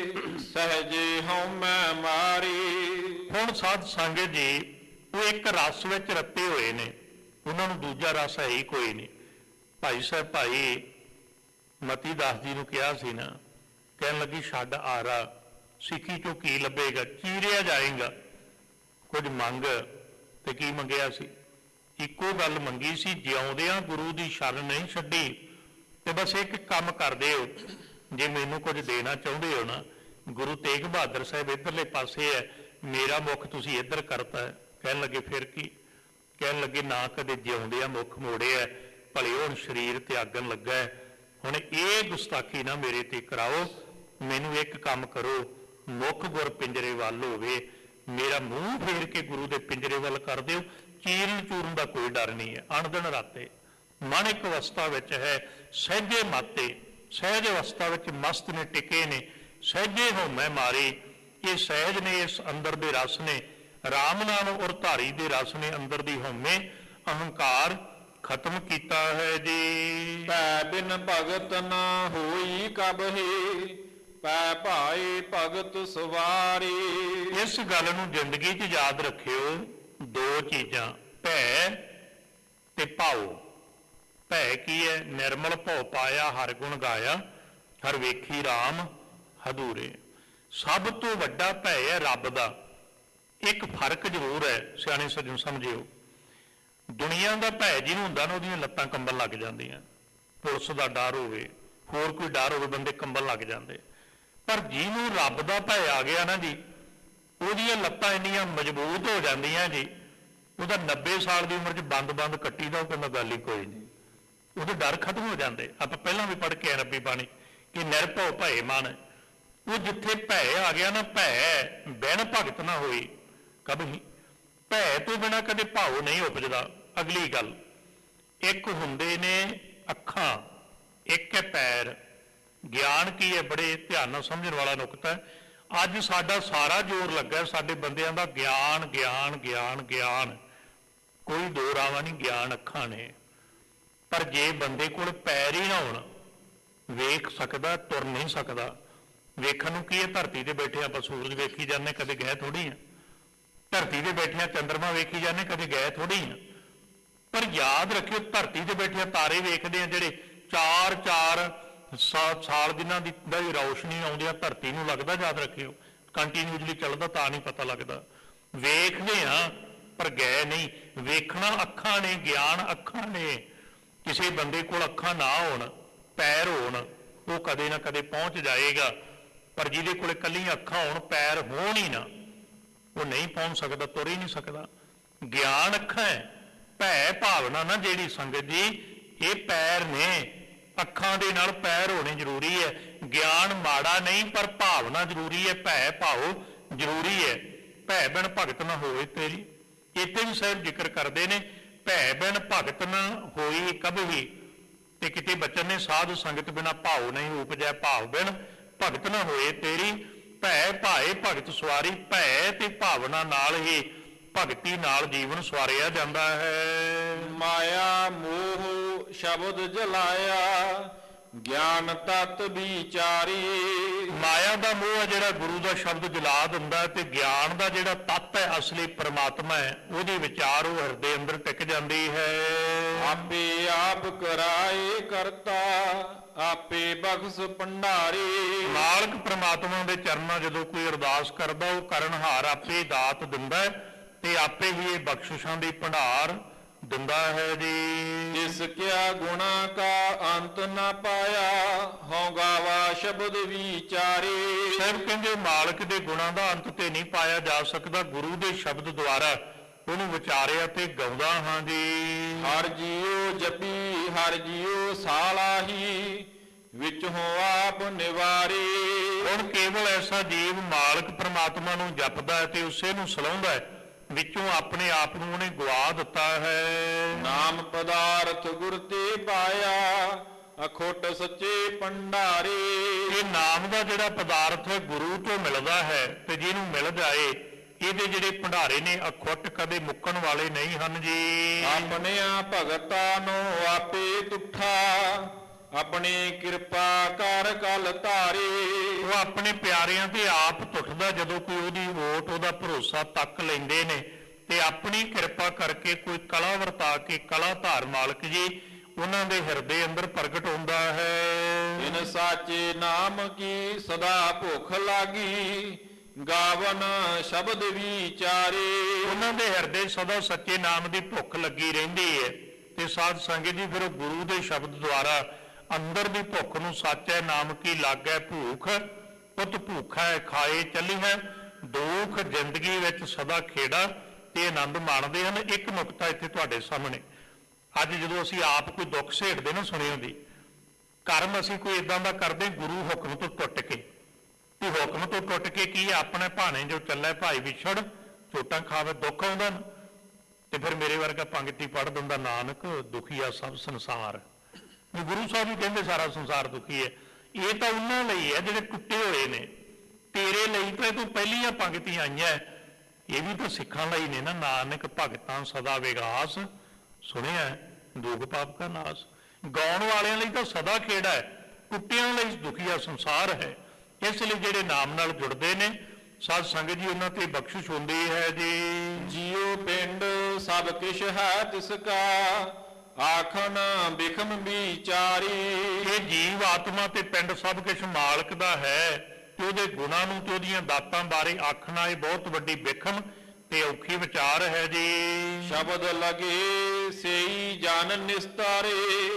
ਸਹਜੇ ਹਉਮੈ ਮਾਰੀ। ਹੁਣ ਸਾਧ ਸੰਗਤ ਜੀ, ਉਹ ਇੱਕ ਰਸ ਵਿੱਚ ਰੱਤੇ ਹੋਏ ਨੇ, ਉਹਨਾਂ ਨੂੰ ਦੂਜਾ ਰਸ ਹੈ ਹੀ ਕੋਈ ਨਹੀਂ। ਭਾਈ ਸਾਹਿਬ ਭਾਈ ਮਤੀ ਦਾਸ ਜੀ ਨੂੰ ਕਿਹਾ ਸੀ ਨਾ, ਕਹਿਣ ਲੱਗੀ ਛੱਡ ਆਰਾ, ਸਿੱਖੀ ਚੋਂ ਕੀ ਲੱਭੇਗਾ, ਚੀਰਿਆ ਜਾਏਗਾ। ਕੁਝ ਮੰਗ, ਤੇ ਕੀ ਮੰਗਿਆ ਸੀ? ਇੱਕੋ ਗੱਲ ਮੰਗੀ ਸੀ, ਜਿਉਂਦਿਆਂ ਗੁਰੂ ਦੀ ਸ਼ਰਨ ਨਹੀਂ ਛੱਡੀ। ਤੇ ਬਸ ਇੱਕ ਕੰਮ ਕਰਦੇ ਹੋ, ਜੇ ਮੈਨੂੰ ਕੁਝ ਦੇਣਾ ਚਾਹੁੰਦੇ ਹੋ ਨਾ, ਗੁਰੂ ਤੇਗ ਬਹਾਦਰ ਸਾਹਿਬ ਇੱਧਰਲੇ ਪਾਸੇ ਹੈ, ਮੇਰਾ ਮੁੱਖ ਤੁਸੀਂ ਇੱਧਰ ਕਰਤਾ ਹੈ। ਕਹਿਣ ਲੱਗੇ ਫਿਰ ਕੀ? ਕਹਿਣ ਲੱਗੇ ਨਾ ਕਦੇ ਜਿਉਂਦਿਆਂ ਮੁੱਖ ਮੋੜਿਆ, ਭਲੇ ਹੁਣ ਸਰੀਰ ਤਿਆਗਣ ਲੱਗਾ ਹੈ। ਹੁਣ ਇਹ ਗੁਸਤਾਖੀ ਨਾ ਮੇਰੇ ਤੇ ਕਰਾਓ, ਮੈਨੂੰ ਇੱਕ ਕੰਮ ਕਰੋ, ਮੁੱਖ ਗੁਰ ਪਿੰਜਰੇ ਵੱਲ ਹੋਵੇ, ਮੇਰਾ ਮੂੰਹ ਫੇਰ ਕੇ ਗੁਰੂ ਦੇ ਪਿੰਜਰੇ ਵੱਲ ਕਰ ਦਿਓ। ਚੀਰਨ ਚੂਰਨ ਦਾ ਕੋਈ ਡਰ ਨਹੀਂ ਹੈ। ਅਣਦਿਨ ਰਾਤੇ ਮਨ ਇੱਕ ਅਵਸਥਾ ਵਿੱਚ ਹੈ, ਸਹਿਜੇ ਮਾਤੇ, ਸਹਿਜ ਅਵਸਥਾ ਵਿੱਚ ਮਸਤ ਨੇ, ਟਿਕੇ ਨੇ। ਸਹਿਜੇ ਹਉਮੈ ਮਾਰੇ, ਇਹ ਸਹਿਜ ਨੇ, ਇਸ ਅੰਦਰ ਦੇ ਰਸ ਨੇ। ਰਾਮ ਨਾਮ ਔਰ ਧਾਰੀ ਦੇ ਰਸ ਨੇ, ਅੰਦਰ ਦੀ ਹਉਮੈ ਅਹੰਕਾਰ ਖਤਮ ਕੀਤਾ ਹੈ ਜੀ। ਪੈ ਬਿਨ ਭਗਤ ਨਾ ਹੋਈ ਕਬਹੀ, ਪੈ ਭਾਏ ਭਗਤ ਸਵਾਰੀ। ਇਸ ਗੱਲ ਨੂੰ ਜ਼ਿੰਦਗੀ 'ਚ ਯਾਦ ਰੱਖਿਓ, ਦੋ ਚੀਜ਼ਾਂ, ਭੈ ਤੇ ਭਾਉ। ਭੈ ਕੀ ਹੈ? ਨਿਰਮਲ ਭਉ ਪਾਇਆ, ਹਰ ਗੁਣ ਗਾਇਆ, ਹਰ ਵੇਖੀ ਰਾਮ ਹਦੂਰੇ। ਸਭ ਤੋਂ ਵੱਡਾ ਭੈ ਹੈ ਰੱਬ ਦਾ। ਇੱਕ ਫਰਕ ਜ਼ਰੂਰ ਹੈ, ਸਿਆਣੇ ਸੱਜਣ ਸਮਝਿਓ। ਦੁਨੀਆ ਦਾ ਭੈ ਜਿਹਨੂੰ ਹੁੰਦਾ ਨਾ, ਉਹਦੀਆਂ ਲੱਤਾਂ ਕੰਬਣ ਲੱਗ ਜਾਂਦੀਆਂ। ਪੁਲਿਸ ਦਾ ਡਰ ਹੋਵੇ, ਹੋਰ ਕੋਈ ਡਰ ਹੋਵੇ, ਬੰਦੇ ਕੰਬਣ ਲੱਗ ਜਾਂਦੇ। ਪਰ ਜਿਹਨੂੰ ਰੱਬ ਦਾ ਭੈ ਆ ਗਿਆ ਨਾ ਜੀ, ਉਹਦੀਆਂ ਲੱਤਾਂ ਇੰਨੀਆਂ ਮਜ਼ਬੂਤ ਹੋ ਜਾਂਦੀਆਂ ਜੀ, ਉਹਦਾ 90 ਸਾਲ ਦੀ ਉਮਰ 'ਚ ਬੰਦ ਕੱਟੀ ਦਾ ਉਹ ਕਹਿੰਦਾ ਗੱਲ ਹੀ ਕੋਈ ਨਹੀਂ, ਉਹਦੇ ਡਰ ਖਤਮ ਹੋ ਜਾਂਦੇ। ਆਪਾਂ ਪਹਿਲਾਂ ਵੀ ਪੜ੍ਹ ਕੇ ਆਏ ਰੱਬੀ ਬਾਣੀ ਕਿ ਨਿਰਭਉ ਭੈ ਮਨ। ਉਹ ਜਿੱਥੇ ਭੈ ਆ ਗਿਆ ਨਾ, ਭੈ ਬਿਨ ਭਗਤ ਨਾ ਹੋਈ ਕਬਹੀ, ਭੈ ਤੋਂ ਬਿਨਾਂ ਕਦੇ ਭਾਉ ਨਹੀਂ ਉਪਜਦਾ। ਅਗਲੀ ਗੱਲ, ਇੱਕ ਹੁੰਦੇ ਨੇ ਅੱਖਾਂ, ਇੱਕ ਹੈ ਪੈਰ। ਗਿਆਨ ਕੀ ਹੈ, ਬੜੇ ਧਿਆਨ ਨਾਲ ਸਮਝਣ ਵਾਲਾ ਨੁਕਤਾ ਹੈ। ਅੱਜ ਸਾਡਾ ਸਾਰਾ ਜ਼ੋਰ ਲੱਗਾ ਸਾਡੇ ਬੰਦਿਆਂ ਦਾ ਗਿਆਨ ਗਿਆਨ ਗਿਆਨ ਗਿਆਨ, ਕੋਈ ਦੋ ਰਾਵਾਂ ਨਹੀਂ, ਗਿਆਨ ਅੱਖਾਂ ਨੇ। ਪਰ ਜੇ ਬੰਦੇ ਕੋਲ ਪੈਰ ਹੀ ਨਾ ਹੋਣ, ਵੇਖ ਸਕਦਾ, ਤੁਰ ਨਹੀਂ ਸਕਦਾ। ਵੇਖਣ ਨੂੰ ਕੀ ਹੈ, ਧਰਤੀ ਤੇ ਬੈਠੇ ਆਪਾਂ ਸੂਰਜ ਵੇਖੀ ਜਾਂਦੇ, ਕਦੇ ਗਏ ਥੋੜੀ ਆ। ਧਰਤੀ ਤੇ ਬੈਠਿਆ ਚੰਦਰਮਾ ਵੇਖੀ ਜਾਂਦੇ, ਕਦੇ ਗਏ ਥੋੜੀ ਆ। ਪਰ ਯਾਦ ਰੱਖਿਓ, ਧਰਤੀ ਤੇ ਬੈਠੇ ਤਾਰੇ ਵੇਖਦੇ ਆ ਜਿਹੜੇ 4-4 ਸਾਲ ਜਿਨ੍ਹਾਂ ਦੀ ਰੌਸ਼ਨੀ ਆਉਂਦੀ ਆ ਧਰਤੀ ਨੂੰ, ਲੱਗਦਾ, ਯਾਦ ਰੱਖਿਓ, ਕੰਟੀਨਿਊਸਲੀ ਚੱਲਦਾ, ਤਾਂ ਨਹੀਂ ਪਤਾ ਲੱਗਦਾ। ਵੇਖਦੇ ਆ ਪਰ ਗਏ ਨਹੀਂ। ਵੇਖਣਾ ਅੱਖਾਂ ਨੇ, ਗਿਆਨ ਅੱਖਾਂ ਨੇ। ਕਿਸੇ ਬੰਦੇ ਕੋਲ ਅੱਖਾਂ ਨਾ ਹੋਣ, ਪੈਰ ਹੋਣ, ਉਹ ਕਦੇ ਨਾ ਕਦੇ ਪਹੁੰਚ ਜਾਏਗਾ। ਪਰ ਜਿਹਦੇ ਕੋਲ ਇਕੱਲੀਆਂ ਅੱਖਾਂ ਹੋਣ, ਪੈਰ ਹੋਣ ਹੀ ਨਾ, ਉਹ ਨਹੀਂ ਪਹੁੰਚ ਸਕਦਾ, ਤੁਰ ਹੀ ਨਹੀਂ ਸਕਦਾ। ਗਿਆਨ ਅੱਖਾਂ ਹੈ, ਭੈ ਭਾਵਨਾ ਨਾ ਜਿਹੜੀ ਸੰਗਤ ਜੀ, ਇਹ ਪੈਰ ਨੇ। ਅੱਖਾਂ ਦੇ ਨਾਲ ਪੈਰ ਹੋਣੇ ਜ਼ਰੂਰੀ ਹੈ। ਗਿਆਨ ਮਾੜਾ ਨਹੀਂ, ਪਰ ਭਾਵਨਾ ਜ਼ਰੂਰੀ ਹੈ, ਭੈ ਭਾਵ ਜ਼ਰੂਰੀ ਹੈ। ਭੈ ਬਿਨ ਭਗਤ ਨਾ ਹੋਵੇ ਤੇਰੀ, ਇੱਥੇ ਵੀ ਸਾਹਿਬ ਜ਼ਿਕਰ ਕਰਦੇ ਨੇ, ਭੈ ਬਿਨ ਭਗਤ ਨਾ ਹੋਈ ਕਬਹੀ। ਤੇ ਕਿਤੇ ਬਚਨ ਨੇ, ਸਾਧ ਸੰਗਤ ਬਿਨਾ ਭਾਉ ਨਹੀਂ ਉਪਜੈ, ਭਾਵ ਬਿਨ ਭਗਤ ਨਾ ਹੋਏ ਤੇਰੀ। ਭੈ ਭਾਏ ਭਗਤ ਸਵਾਰੀ, ਭੈ ਤੇ ਭਾਵਨਾ ਨਾਲ ਹੀ ਭਗਤੀ ਨਾਲ ਜੀਵਨ ਸਵਾਰਿਆ ਜਾਂਦਾ ਹੈ। ਮਾਇਆ ਮੋਹ ਸ਼ਬਦ ਜਲਾਇਆ, ਗਿਆਨ ਤਤ ਵਿਚਾਰੀ। ਮਾਇਆ ਦਾ ਮੋਹ ਹੈ ਜਿਹੜਾ ਗੁਰੂ ਦਾ ਸ਼ਬਦ ਜਲਾ ਦਿੰਦਾ, ਤੇ ਗਿਆਨ ਦਾ ਜਿਹੜਾ ਤੱਤ ਹੈ, ਅਸਲੀ ਪਰਮਾਤਮਾ ਹੈ, ਉਹਦੀ ਵਿਚਾਰ ਉਹ ਹਿਰਦੇ ਅੰਦਰ ਟਿਕ ਜਾਂਦੀ ਹੈ। ਆਪੇ ਆਪ ਕਰਾਏ ਕਰਤਾ, ਆਪੇ ਬਖਸ਼ ਭੰਡਾਰੀ। ਮਾਲਕ ਪਰਮਾਤਮਾ ਦੇ ਚਰਨਾਂ ਜਦੋਂ ਕੋਈ ਅਰਦਾਸ ਕਰਦਾ, ਉਹ ਕਰਨਹਾਰ ਆਪੇ ਦਾਤ ਦਿੰਦਾ ਹੈ, ਤੇ ਆਪੇ ਹੀ ਇਹ ਬਖਸ਼ਿਸ਼ਾਂ ਦੀ ਭੰਡਾਰ ਦਿੰਦਾ ਹੈ ਜੀ। ਇਸ ਕਿਆ ਗੁਣਾ ਕਾ ਅੰਤ ਨਾ ਪਾਇਆ, ਹਉ ਗਾਵਾ ਸ਼ਬਦ ਵਿਚਾਰੇ। ਸਾਹਿਬ ਕਹਿੰਦੇ ਮਾਲਕ ਦੇ ਗੁਣਾਂ ਦਾ ਅੰਤ ਤੇ ਨਹੀਂ ਪਾਇਆ ਜਾ ਸਕਦਾ, ਗੁਰੂ ਦੇ ਸ਼ਬਦ ਦੁਆਰਾ ਉਹਨੂੰ ਵਿਚਾਰਿਆ ਤੇ ਗਾਉਂਦਾ ਹਾਂ ਜੀ। ਹਰ ਜੀਉ ਜਪੀ ਹਰ ਜੀਉ ਸਾਲਾਹੀ, ਵਿੱਚ ਹੋ ਆਪ ਨਿਵਾਰੇ। ਹੁਣ ਕੇਵਲ ਐਸਾ ਜੀਵ ਮਾਲਕ ਪਰਮਾਤਮਾ ਨੂੰ ਜਪਦਾ ਹੈ ਤੇ ਉਸੇ ਨੂੰ ਸਲਾਹੁੰਦਾ ਹੈ, ਵਿੱਚੋਂ ਆਪਣੇ ਆਪ ਨੂੰ ਉਹਨੇ ਗਵਾ ਦਿੱਤਾ ਹੈ। ਨਾਮ ਪਦਾਰਥ ਗੁਰ ਤੇ ਪਾਇਆ, ਅਖੁੱਟ ਸੱਚੇ ਭੰਡਾਰੇ। ਇਹ ਨਾਮ ਦਾ ਜਿਹੜਾ ਪਦਾਰਥ ਹੈ ਗੁਰੂ ਤੋਂ ਮਿਲਦਾ ਹੈ, ਤੇ ਜਿਹਨੂੰ ਮਿਲ ਜਾਏ, ਇਹਦੇ ਜਿਹੜੇ ਭੰਡਾਰੇ ਨੇ ਅਖੁੱਟ, ਕਦੇ ਮੁੱਕਣ ਵਾਲੇ ਨਹੀਂ ਹਨ ਜੀ। ਆਪਣਿਆਂ ਭਗਤਾਂ ਨੂੰ ਆਪੇ ਤੁਠਾ, ਆਪਣੀ ਕਿਰਪਾ ਕਰ ਕਲ ਧਾਰੇ। ਉਹ ਆਪਣੇ ਪਿਆਰਿਆਂ ਤੇ ਆਪ ਟੁੱਟਦਾ ਜਦੋਂ ਕੋਈ ਉਹਦੀ ਵੋਟ, ਉਹਦਾ ਭਰੋਸਾ ਤੱਕ ਲੈਂਦੇ ਨੇ, ਤੇ ਆਪਣੀ ਕਿਰਪਾ ਕਰਕੇ ਕੋਈ ਕਲਾ ਵਰਤਾ ਕੇ ਕਲਾ ਧਾਰ ਮਾਲਕ ਜੀ ਉਹਨਾਂ ਦੇ ਹਿਰਦੇ ਅੰਦਰ ਪ੍ਰਗਟ ਹੁੰਦਾ ਹੈ। ਇਨ ਸਾਚੇ ਨਾਮ ਕੀ ਸਦਾ ਭੁੱਖ ਲਾਗੀ, ਗਾਵਨ ਸ਼ਬਦ ਵਿਚਾਰੇ। ਉਹਨਾਂ ਦੇ ਹਿਰਦੇ ਸਦਾ ਸੱਚੇ ਨਾਮ ਦੀ ਭੁੱਖ ਲੱਗੀ ਰਹਿੰਦੀ ਹੈ, ਤੇ ਸਾਧ ਸੰਗਤ ਜੀ ਫਿਰ ਉਹ ਗੁਰੂ ਦੇ ਸ਼ਬਦ ਦੁਆਰਾ ਅੰਦਰ ਦੀ ਭੁੱਖ ਨੂੰ ਸਾਚੈ ਨਾਮ ਕੀ ਲਾਗੈ ਭੂਖ, ਪੁੱਤ ਭੂਖਾ ਹੈ ਖਾਏ ਚੱਲੀ ਹੈ, ਦੁੱਖ ਜ਼ਿੰਦਗੀ ਵਿੱਚ ਸਦਾ ਖੇੜਾ, ਤੇ ਆਨੰਦ ਮਾਣਦੇ ਹਨ। ਇੱਕ ਨੁਕਤਾ ਇੱਥੇ ਤੁਹਾਡੇ ਸਾਹਮਣੇ, ਅੱਜ ਜਦੋਂ ਅਸੀਂ ਆਪ ਕੋਈ ਦੁੱਖ ਸੇੜਦੇ ਨਾ, ਸੁਣੀ ਹੁੰਦੀ, ਕਰਮ ਅਸੀਂ ਕੋਈ ਇਦਾਂ ਦਾ ਕਰਦੇ ਗੁਰੂ ਹੁਕਮ ਤੋਂ ਟੁੱਟ ਕੇ, ਤੇ ਹੁਕਮ ਤੋਂ ਟੁੱਟ ਕੇ ਕੀ ਆਪਣੇ ਭਾਣੇ ਜੋ ਚੱਲੇ ਭਾਈ ਵਿਛੜ ਚੋਟਾਂ ਖਾਵੇ, ਦੁੱਖ ਆਉਂਦਾ ਨਾ, ਤੇ ਫਿਰ ਮੇਰੇ ਵਰਗਾ ਪੰਗਤੀ ਪੜ੍ਹ ਦਿੰਦਾ, ਨਾਨਕ ਦੁਖੀਆ ਸਭ ਸੰਸਾਰ। ਗੁਰੂ ਸਾਹਿਬ ਵੀ ਕਹਿੰਦੇ ਸਾਰਾ ਸੰਸਾਰ ਦੁਖੀ ਹੈ। ਇਹ ਤਾਂ ਉਹਨਾਂ ਲਈ ਹੈ ਜਿਹੜੇ ਟੁੱਟੇ ਹੋਏ ਨੇ, ਤੇਰੇ ਲਈ ਤਾਂ ਤੂੰ ਪਹਿਲੀਆਂ ਪੰਗਤੀਆਂ ਆਈਆਂ, ਇਹ ਵੀ ਤਾਂ ਸਿੱਖਾਂ ਲਈ ਨੇ ਨਾ। ਨਾਨਕ ਭਗਤਾਂ ਸਦਾ ਵਿਗਾਸ, ਸੁਣਿਆ ਦੁੱਖ ਪਾਪ ਕਾ ਨਾਸ। ਗਾਉਣ ਵਾਲਿਆਂ ਲਈ ਤਾਂ ਸਦਾ ਖੇੜਾ ਹੈ, ਟੁੱਟਿਆਂ ਲਈ ਦੁਖੀਆ ਸੰਸਾਰ ਹੈ। ਇਸ ਲਈ ਜਿਹੜੇ ਨਾਮ ਨਾਲ ਜੁੜਦੇ ਨੇ ਸਾਧ ਸੰਗਤ ਜੀ, ਉਹਨਾਂ ਤੇ ਬਖਸ਼ਿਸ਼ ਹੁੰਦੀ ਹੈ ਜੀ। ਜੀਉ ਪਿੰਡ ਸਭ ਕਿਛ ਹੈ ਤਿਸ ਕਾ, ਆਖਣ ਬਿਖਮ ਵਿਚਾਰੀ। ਇਹ ਜੀਵ ਆਤਮਾ ਤੇ ਪਿੰਡ ਸਭ ਕੁਝ ਮਾਲਕ ਦਾ ਹੈ, ਤੇ ਉਹਦੇ ਗੁਣਾਂ ਨੂੰ ਤੇ ਉਹਦੀਆਂ ਦਾਤਾਂ ਬਾਰੇ ਆਖਣਾ ਇਹ ਬਹੁਤ ਵੱਡੀ ਬਿਖਮ ਤੇ ਔਖੀ ਵਿਚਾਰ ਹੈ ਜੀ। ਸ਼ਬਦ ਲਗੇ ਸੇਈ ਜਨ ਨਿਸਤਾਰੇ,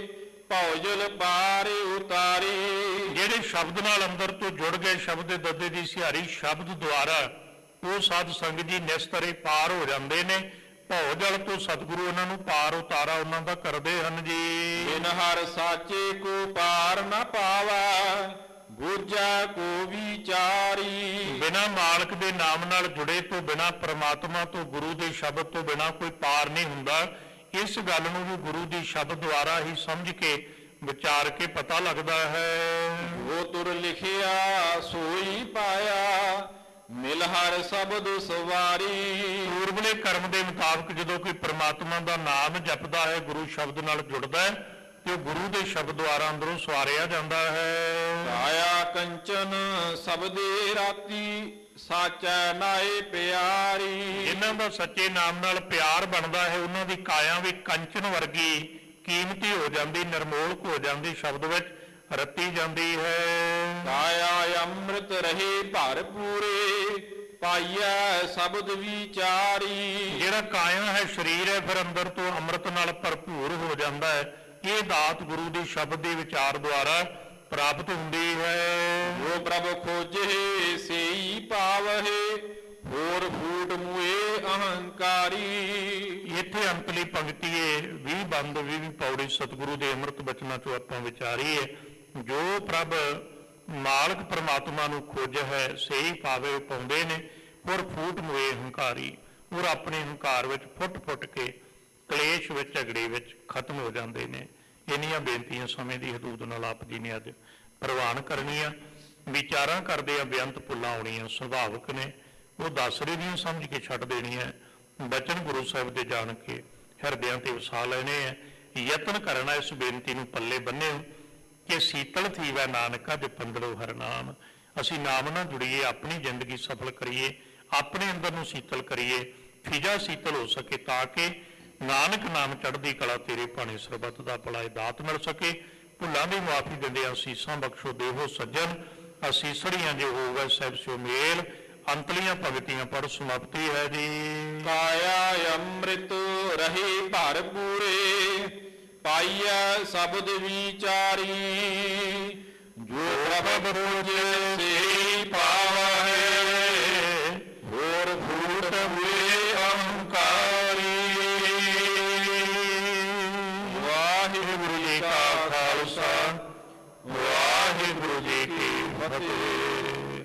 ਭੌਜਲ ਪਾਰ ਉਤਾਰੀ। ਜਿਹੜੇ ਸ਼ਬਦ ਨਾਲ ਅੰਦਰ ਤੋਂ ਜੁੜ ਗਏ, ਸ਼ਬਦ ਦੇ ਦੱਦੇ ਦੀ ਸਿਹਾਰੀ ਸ਼ਬਦ ਦੁਆਰਾ, ਉਹ ਸਾਧ ਸੰਗਤ ਜੀ ਨਿਸਤਰੇ ਪਾਰ ਹੋ ਜਾਂਦੇ ਨੇ। ਭੌਜਲ ਤੋਂ ਸਤਿਗੁਰੂ ਉਹਨਾਂ ਨੂੰ ਪਾਰ ਉਤਾਰਾ ਉਹਨਾਂ ਦਾ ਕਰਦੇ ਹਨ ਜੀ। ਬਿਨ ਹਰ ਸਾਚੇ ਕੋ ਪਾਰ ਨਾ ਪਾਵੈ, ਬੂਝੈ ਕੋ ਵਿਚਾਰੀ। ਬਿਨਾ ਮਾਲਕ ਦੇ ਨਾਮ ਨਾਲ ਜੁੜੇ ਤੋਂ ਬਿਨਾ, ਪ੍ਰਮਾਤਮਾ ਤੋਂ, ਗੁਰੂ ਦੇ ਸ਼ਬਦ ਤੋਂ ਬਿਨਾ ਕੋਈ ਪਾਰ ਨਹੀਂ ਹੁੰਦਾ। ਇਸ ਗੱਲ ਨੂੰ ਵੀ ਗੁਰੂ ਦੀ ਸ਼ਬਦ ਦੁਆਰਾ ਹੀ ਸਮਝ ਕੇ ਵਿਚਾਰ ਕੇ ਪਤਾ ਲੱਗਦਾ ਹੈ। ਉਹ ਤੁਰ ਲਿਖਿਆ ਸੋਈ ਪਾਇਆ, ਮਿਲ ਹਰ ਸ਼ਬਦ ਸਵਾਰੀ। ਪੂਰਬਲੇ ਕਰਮ ਦੇ ਮੁਤਾਬਕ ਜਦੋਂ ਕੋਈ ਪ੍ਰਮਾਤਮਾ ਦਾ ਨਾਮ ਜਪਦਾ ਹੈ, ਗੁਰੂ ਸ਼ਬਦ ਨਾਲ ਜੁੜਦਾ ਹੈ, ਤੇ ਉਹ ਗੁਰੂ ਦੇ ਸ਼ਬਦ ਦੁਆਰਾ ਅੰਦਰੋਂ ਸਵਾਰਿਆ ਜਾਂਦਾ ਹੈ। ਕਾਇਆ ਕੰਚਨ ਸਬਦੇ ਰਾਤੀ, ਸਾਚੈ ਨਾਏ ਪਿਆਰੀ। ਇਹਨਾਂ ਦਾ ਸੱਚੇ ਨਾਮ ਨਾਲ ਪਿਆਰ ਬਣਦਾ ਹੈ, ਉਹਨਾਂ ਦੀ ਕਾਇਆ ਵੀ ਕੰਚਨ ਵਰਗੀ ਕੀਮਤੀ ਹੋ ਜਾਂਦੀ, ਨਿਰਮੋਲਕ ਹੋ ਜਾਂਦੀ, ਸ਼ਬਦ ਵਿੱਚ ਰਤੀ ਜਾਂਦੀ ਹੈ। ਕਾਇਆ ਅੰਮ੍ਰਿਤ ਰਹੇ ਭਰ ਪੂਰੇ, ਪਾਈਐ ਸ਼ਬਦ ਵਿਚਾਰੀ। ਜਿਹੜਾ ਕਾਇਆ ਹੈ, ਸਰੀਰ ਹੈ, ਫਿਰ ਅੰਦਰ ਤੋਂ ਅੰਮ੍ਰਿਤ ਨਾਲ ਭਰਪੂਰ ਹੋ ਜਾਂਦਾ ਹੈ। ਇਹ ਦਾਤ ਗੁਰੂ ਦੇ ਸ਼ਬਦ ਦੇ ਵਿਚਾਰ ਦੁਆਰਾ ਪ੍ਰਾਪਤ ਹੁੰਦੀ ਹੈ। ਜੋ ਪ੍ਰਭ ਖੋਜੇ ਸੇਈ ਪਾਵਹਿ, ਹੋਰ ਫੂਟ ਮੂਏ ਅਹੰਕਾਰੀ। ਇੱਥੇ ਅੰਤਲੀ ਪੰਕਤੀ ਹੈ 20 ਬੰਦ 20 ਪੌੜੀ ਸਤਿਗੁਰੂ ਦੇ ਅੰਮ੍ਰਿਤ ਬਚਨਾਂ ਚੋਂ ਆਪਾਂ ਵਿਚਾਰੀਏ। ਜੋ ਪ੍ਰਭ ਮਾਲਕ ਪ੍ਰਮਾਤਮਾ ਨੂੰ ਖੋਜ ਹੈ, ਸੇਈ ਪਾਵੇ ਪਾਉਂਦੇ ਨੇ। ਹੋਰ ਫੂਟ ਮੂਏ ਅਹੰਕਾਰੀ, ਹੋਰ ਆਪਣੇ ਹੰਕਾਰ ਵਿੱਚ ਫੁੱਟ ਫੁੱਟ ਕੇ ਕਲੇਸ਼ ਵਿੱਚ, ਝਗੜੇ ਵਿੱਚ ਖਤਮ ਹੋ ਜਾਂਦੇ ਨੇ। ਇੰਨੀਆਂ ਬੇਨਤੀਆਂ ਸਮੇਂ ਦੀ ਹਦੂਦ ਨਾਲ ਆਪ ਜੀ ਨੇ ਅੱਜ ਪ੍ਰਵਾਨ ਕਰਨੀਆਂ। ਵਿਚਾਰਾਂ ਕਰਦੇ ਆ ਬੇਅੰਤ ਭੁੱਲਾਂ ਆਉਣੀਆਂ ਸੁਭਾਵਿਕ ਨੇ, ਉਹ ਦੱਸ ਰਹੇ ਦੀਆਂ ਸਮਝ ਕੇ ਛੱਡ ਦੇਣੀਆਂ। ਬਚਨ ਗੁਰੂ ਸਾਹਿਬ ਦੇ ਜਾਣ ਕੇ ਹਿਰਦਿਆਂ ਤੇ ਵਸਾ ਲੈਣੇ ਆ। ਯਤਨ ਕਰਨਾ ਇਸ ਬੇਨਤੀ ਨੂੰ ਪੱਲੇ ਬੰਨਿਓ ਕਿ ਸੀਤਲ ਥੀਵੈ ਨਾਨਕਾ ਜਪੰਦੜੋ ਹਰ ਨਾਮ। ਅਸੀਂ ਨਾਮ ਨਾਲ ਜੁੜੀਏ, ਆਪਣੀ ਜ਼ਿੰਦਗੀ ਸਫਲ ਕਰੀਏ, ਆਪਣੇ ਅੰਦਰ ਨੂੰ ਸੀਤਲ ਕਰੀਏ, ਫਿਜਾ ਸੀਤਲ ਹੋ ਸਕੇ, ਤਾਂ ਕਿ ਨਾਨਕ ਨਾਮ ਚੜ੍ਹਦੀ ਕਲਾ ਤੇਰੇ ਭਾਣੇ ਸਰਬੱਤ ਦਾ ਭਲਾ ਦਾਤ ਮਿਲ ਸਕੇ। ਭੁੱਲਾਂ ਦੀ ਮੁਆਫੀ ਦਿੰਦੇ ਅਸੀਸਾਂ ਬਖਸ਼ੋ ਦੇਵੋ ਸੱਜਣ, ਅਸੀਸੜੀਆਂ ਜੇ ਹੋਵੇ ਸਹਿਬ ਸਿਓ ਮੇਲ। ਅੰਤਲੀਆਂ ਭਗਤੀਆਂ ਪੜ ਸਮਾਪਤੀ ਹੈ ਜੀ। ਕਾਇਆ ਅੰਮ੍ਰਿਤ ਰਹੇ ਭਰ ਪੂਰੇ, ਪਾਈਐ ਸ਼ਬਦ ਵਿਚਾਰੀ। ਜੋ ਪ੍ਰਭ ਖੋਜੇ ਸੇਈ ਪਾਵਹਿ, ਹੋਰ ਫੂਟ ਮੂਏ ਅਹੰਕਾਰੀ। ਵਾਹਿਗੁਰੂ ਜੀ ਕਾ ਖਾਲਸਾ, ਵਾਹਿਗੁਰੂ ਜੀ ਕੀ ਫਤਿਹ।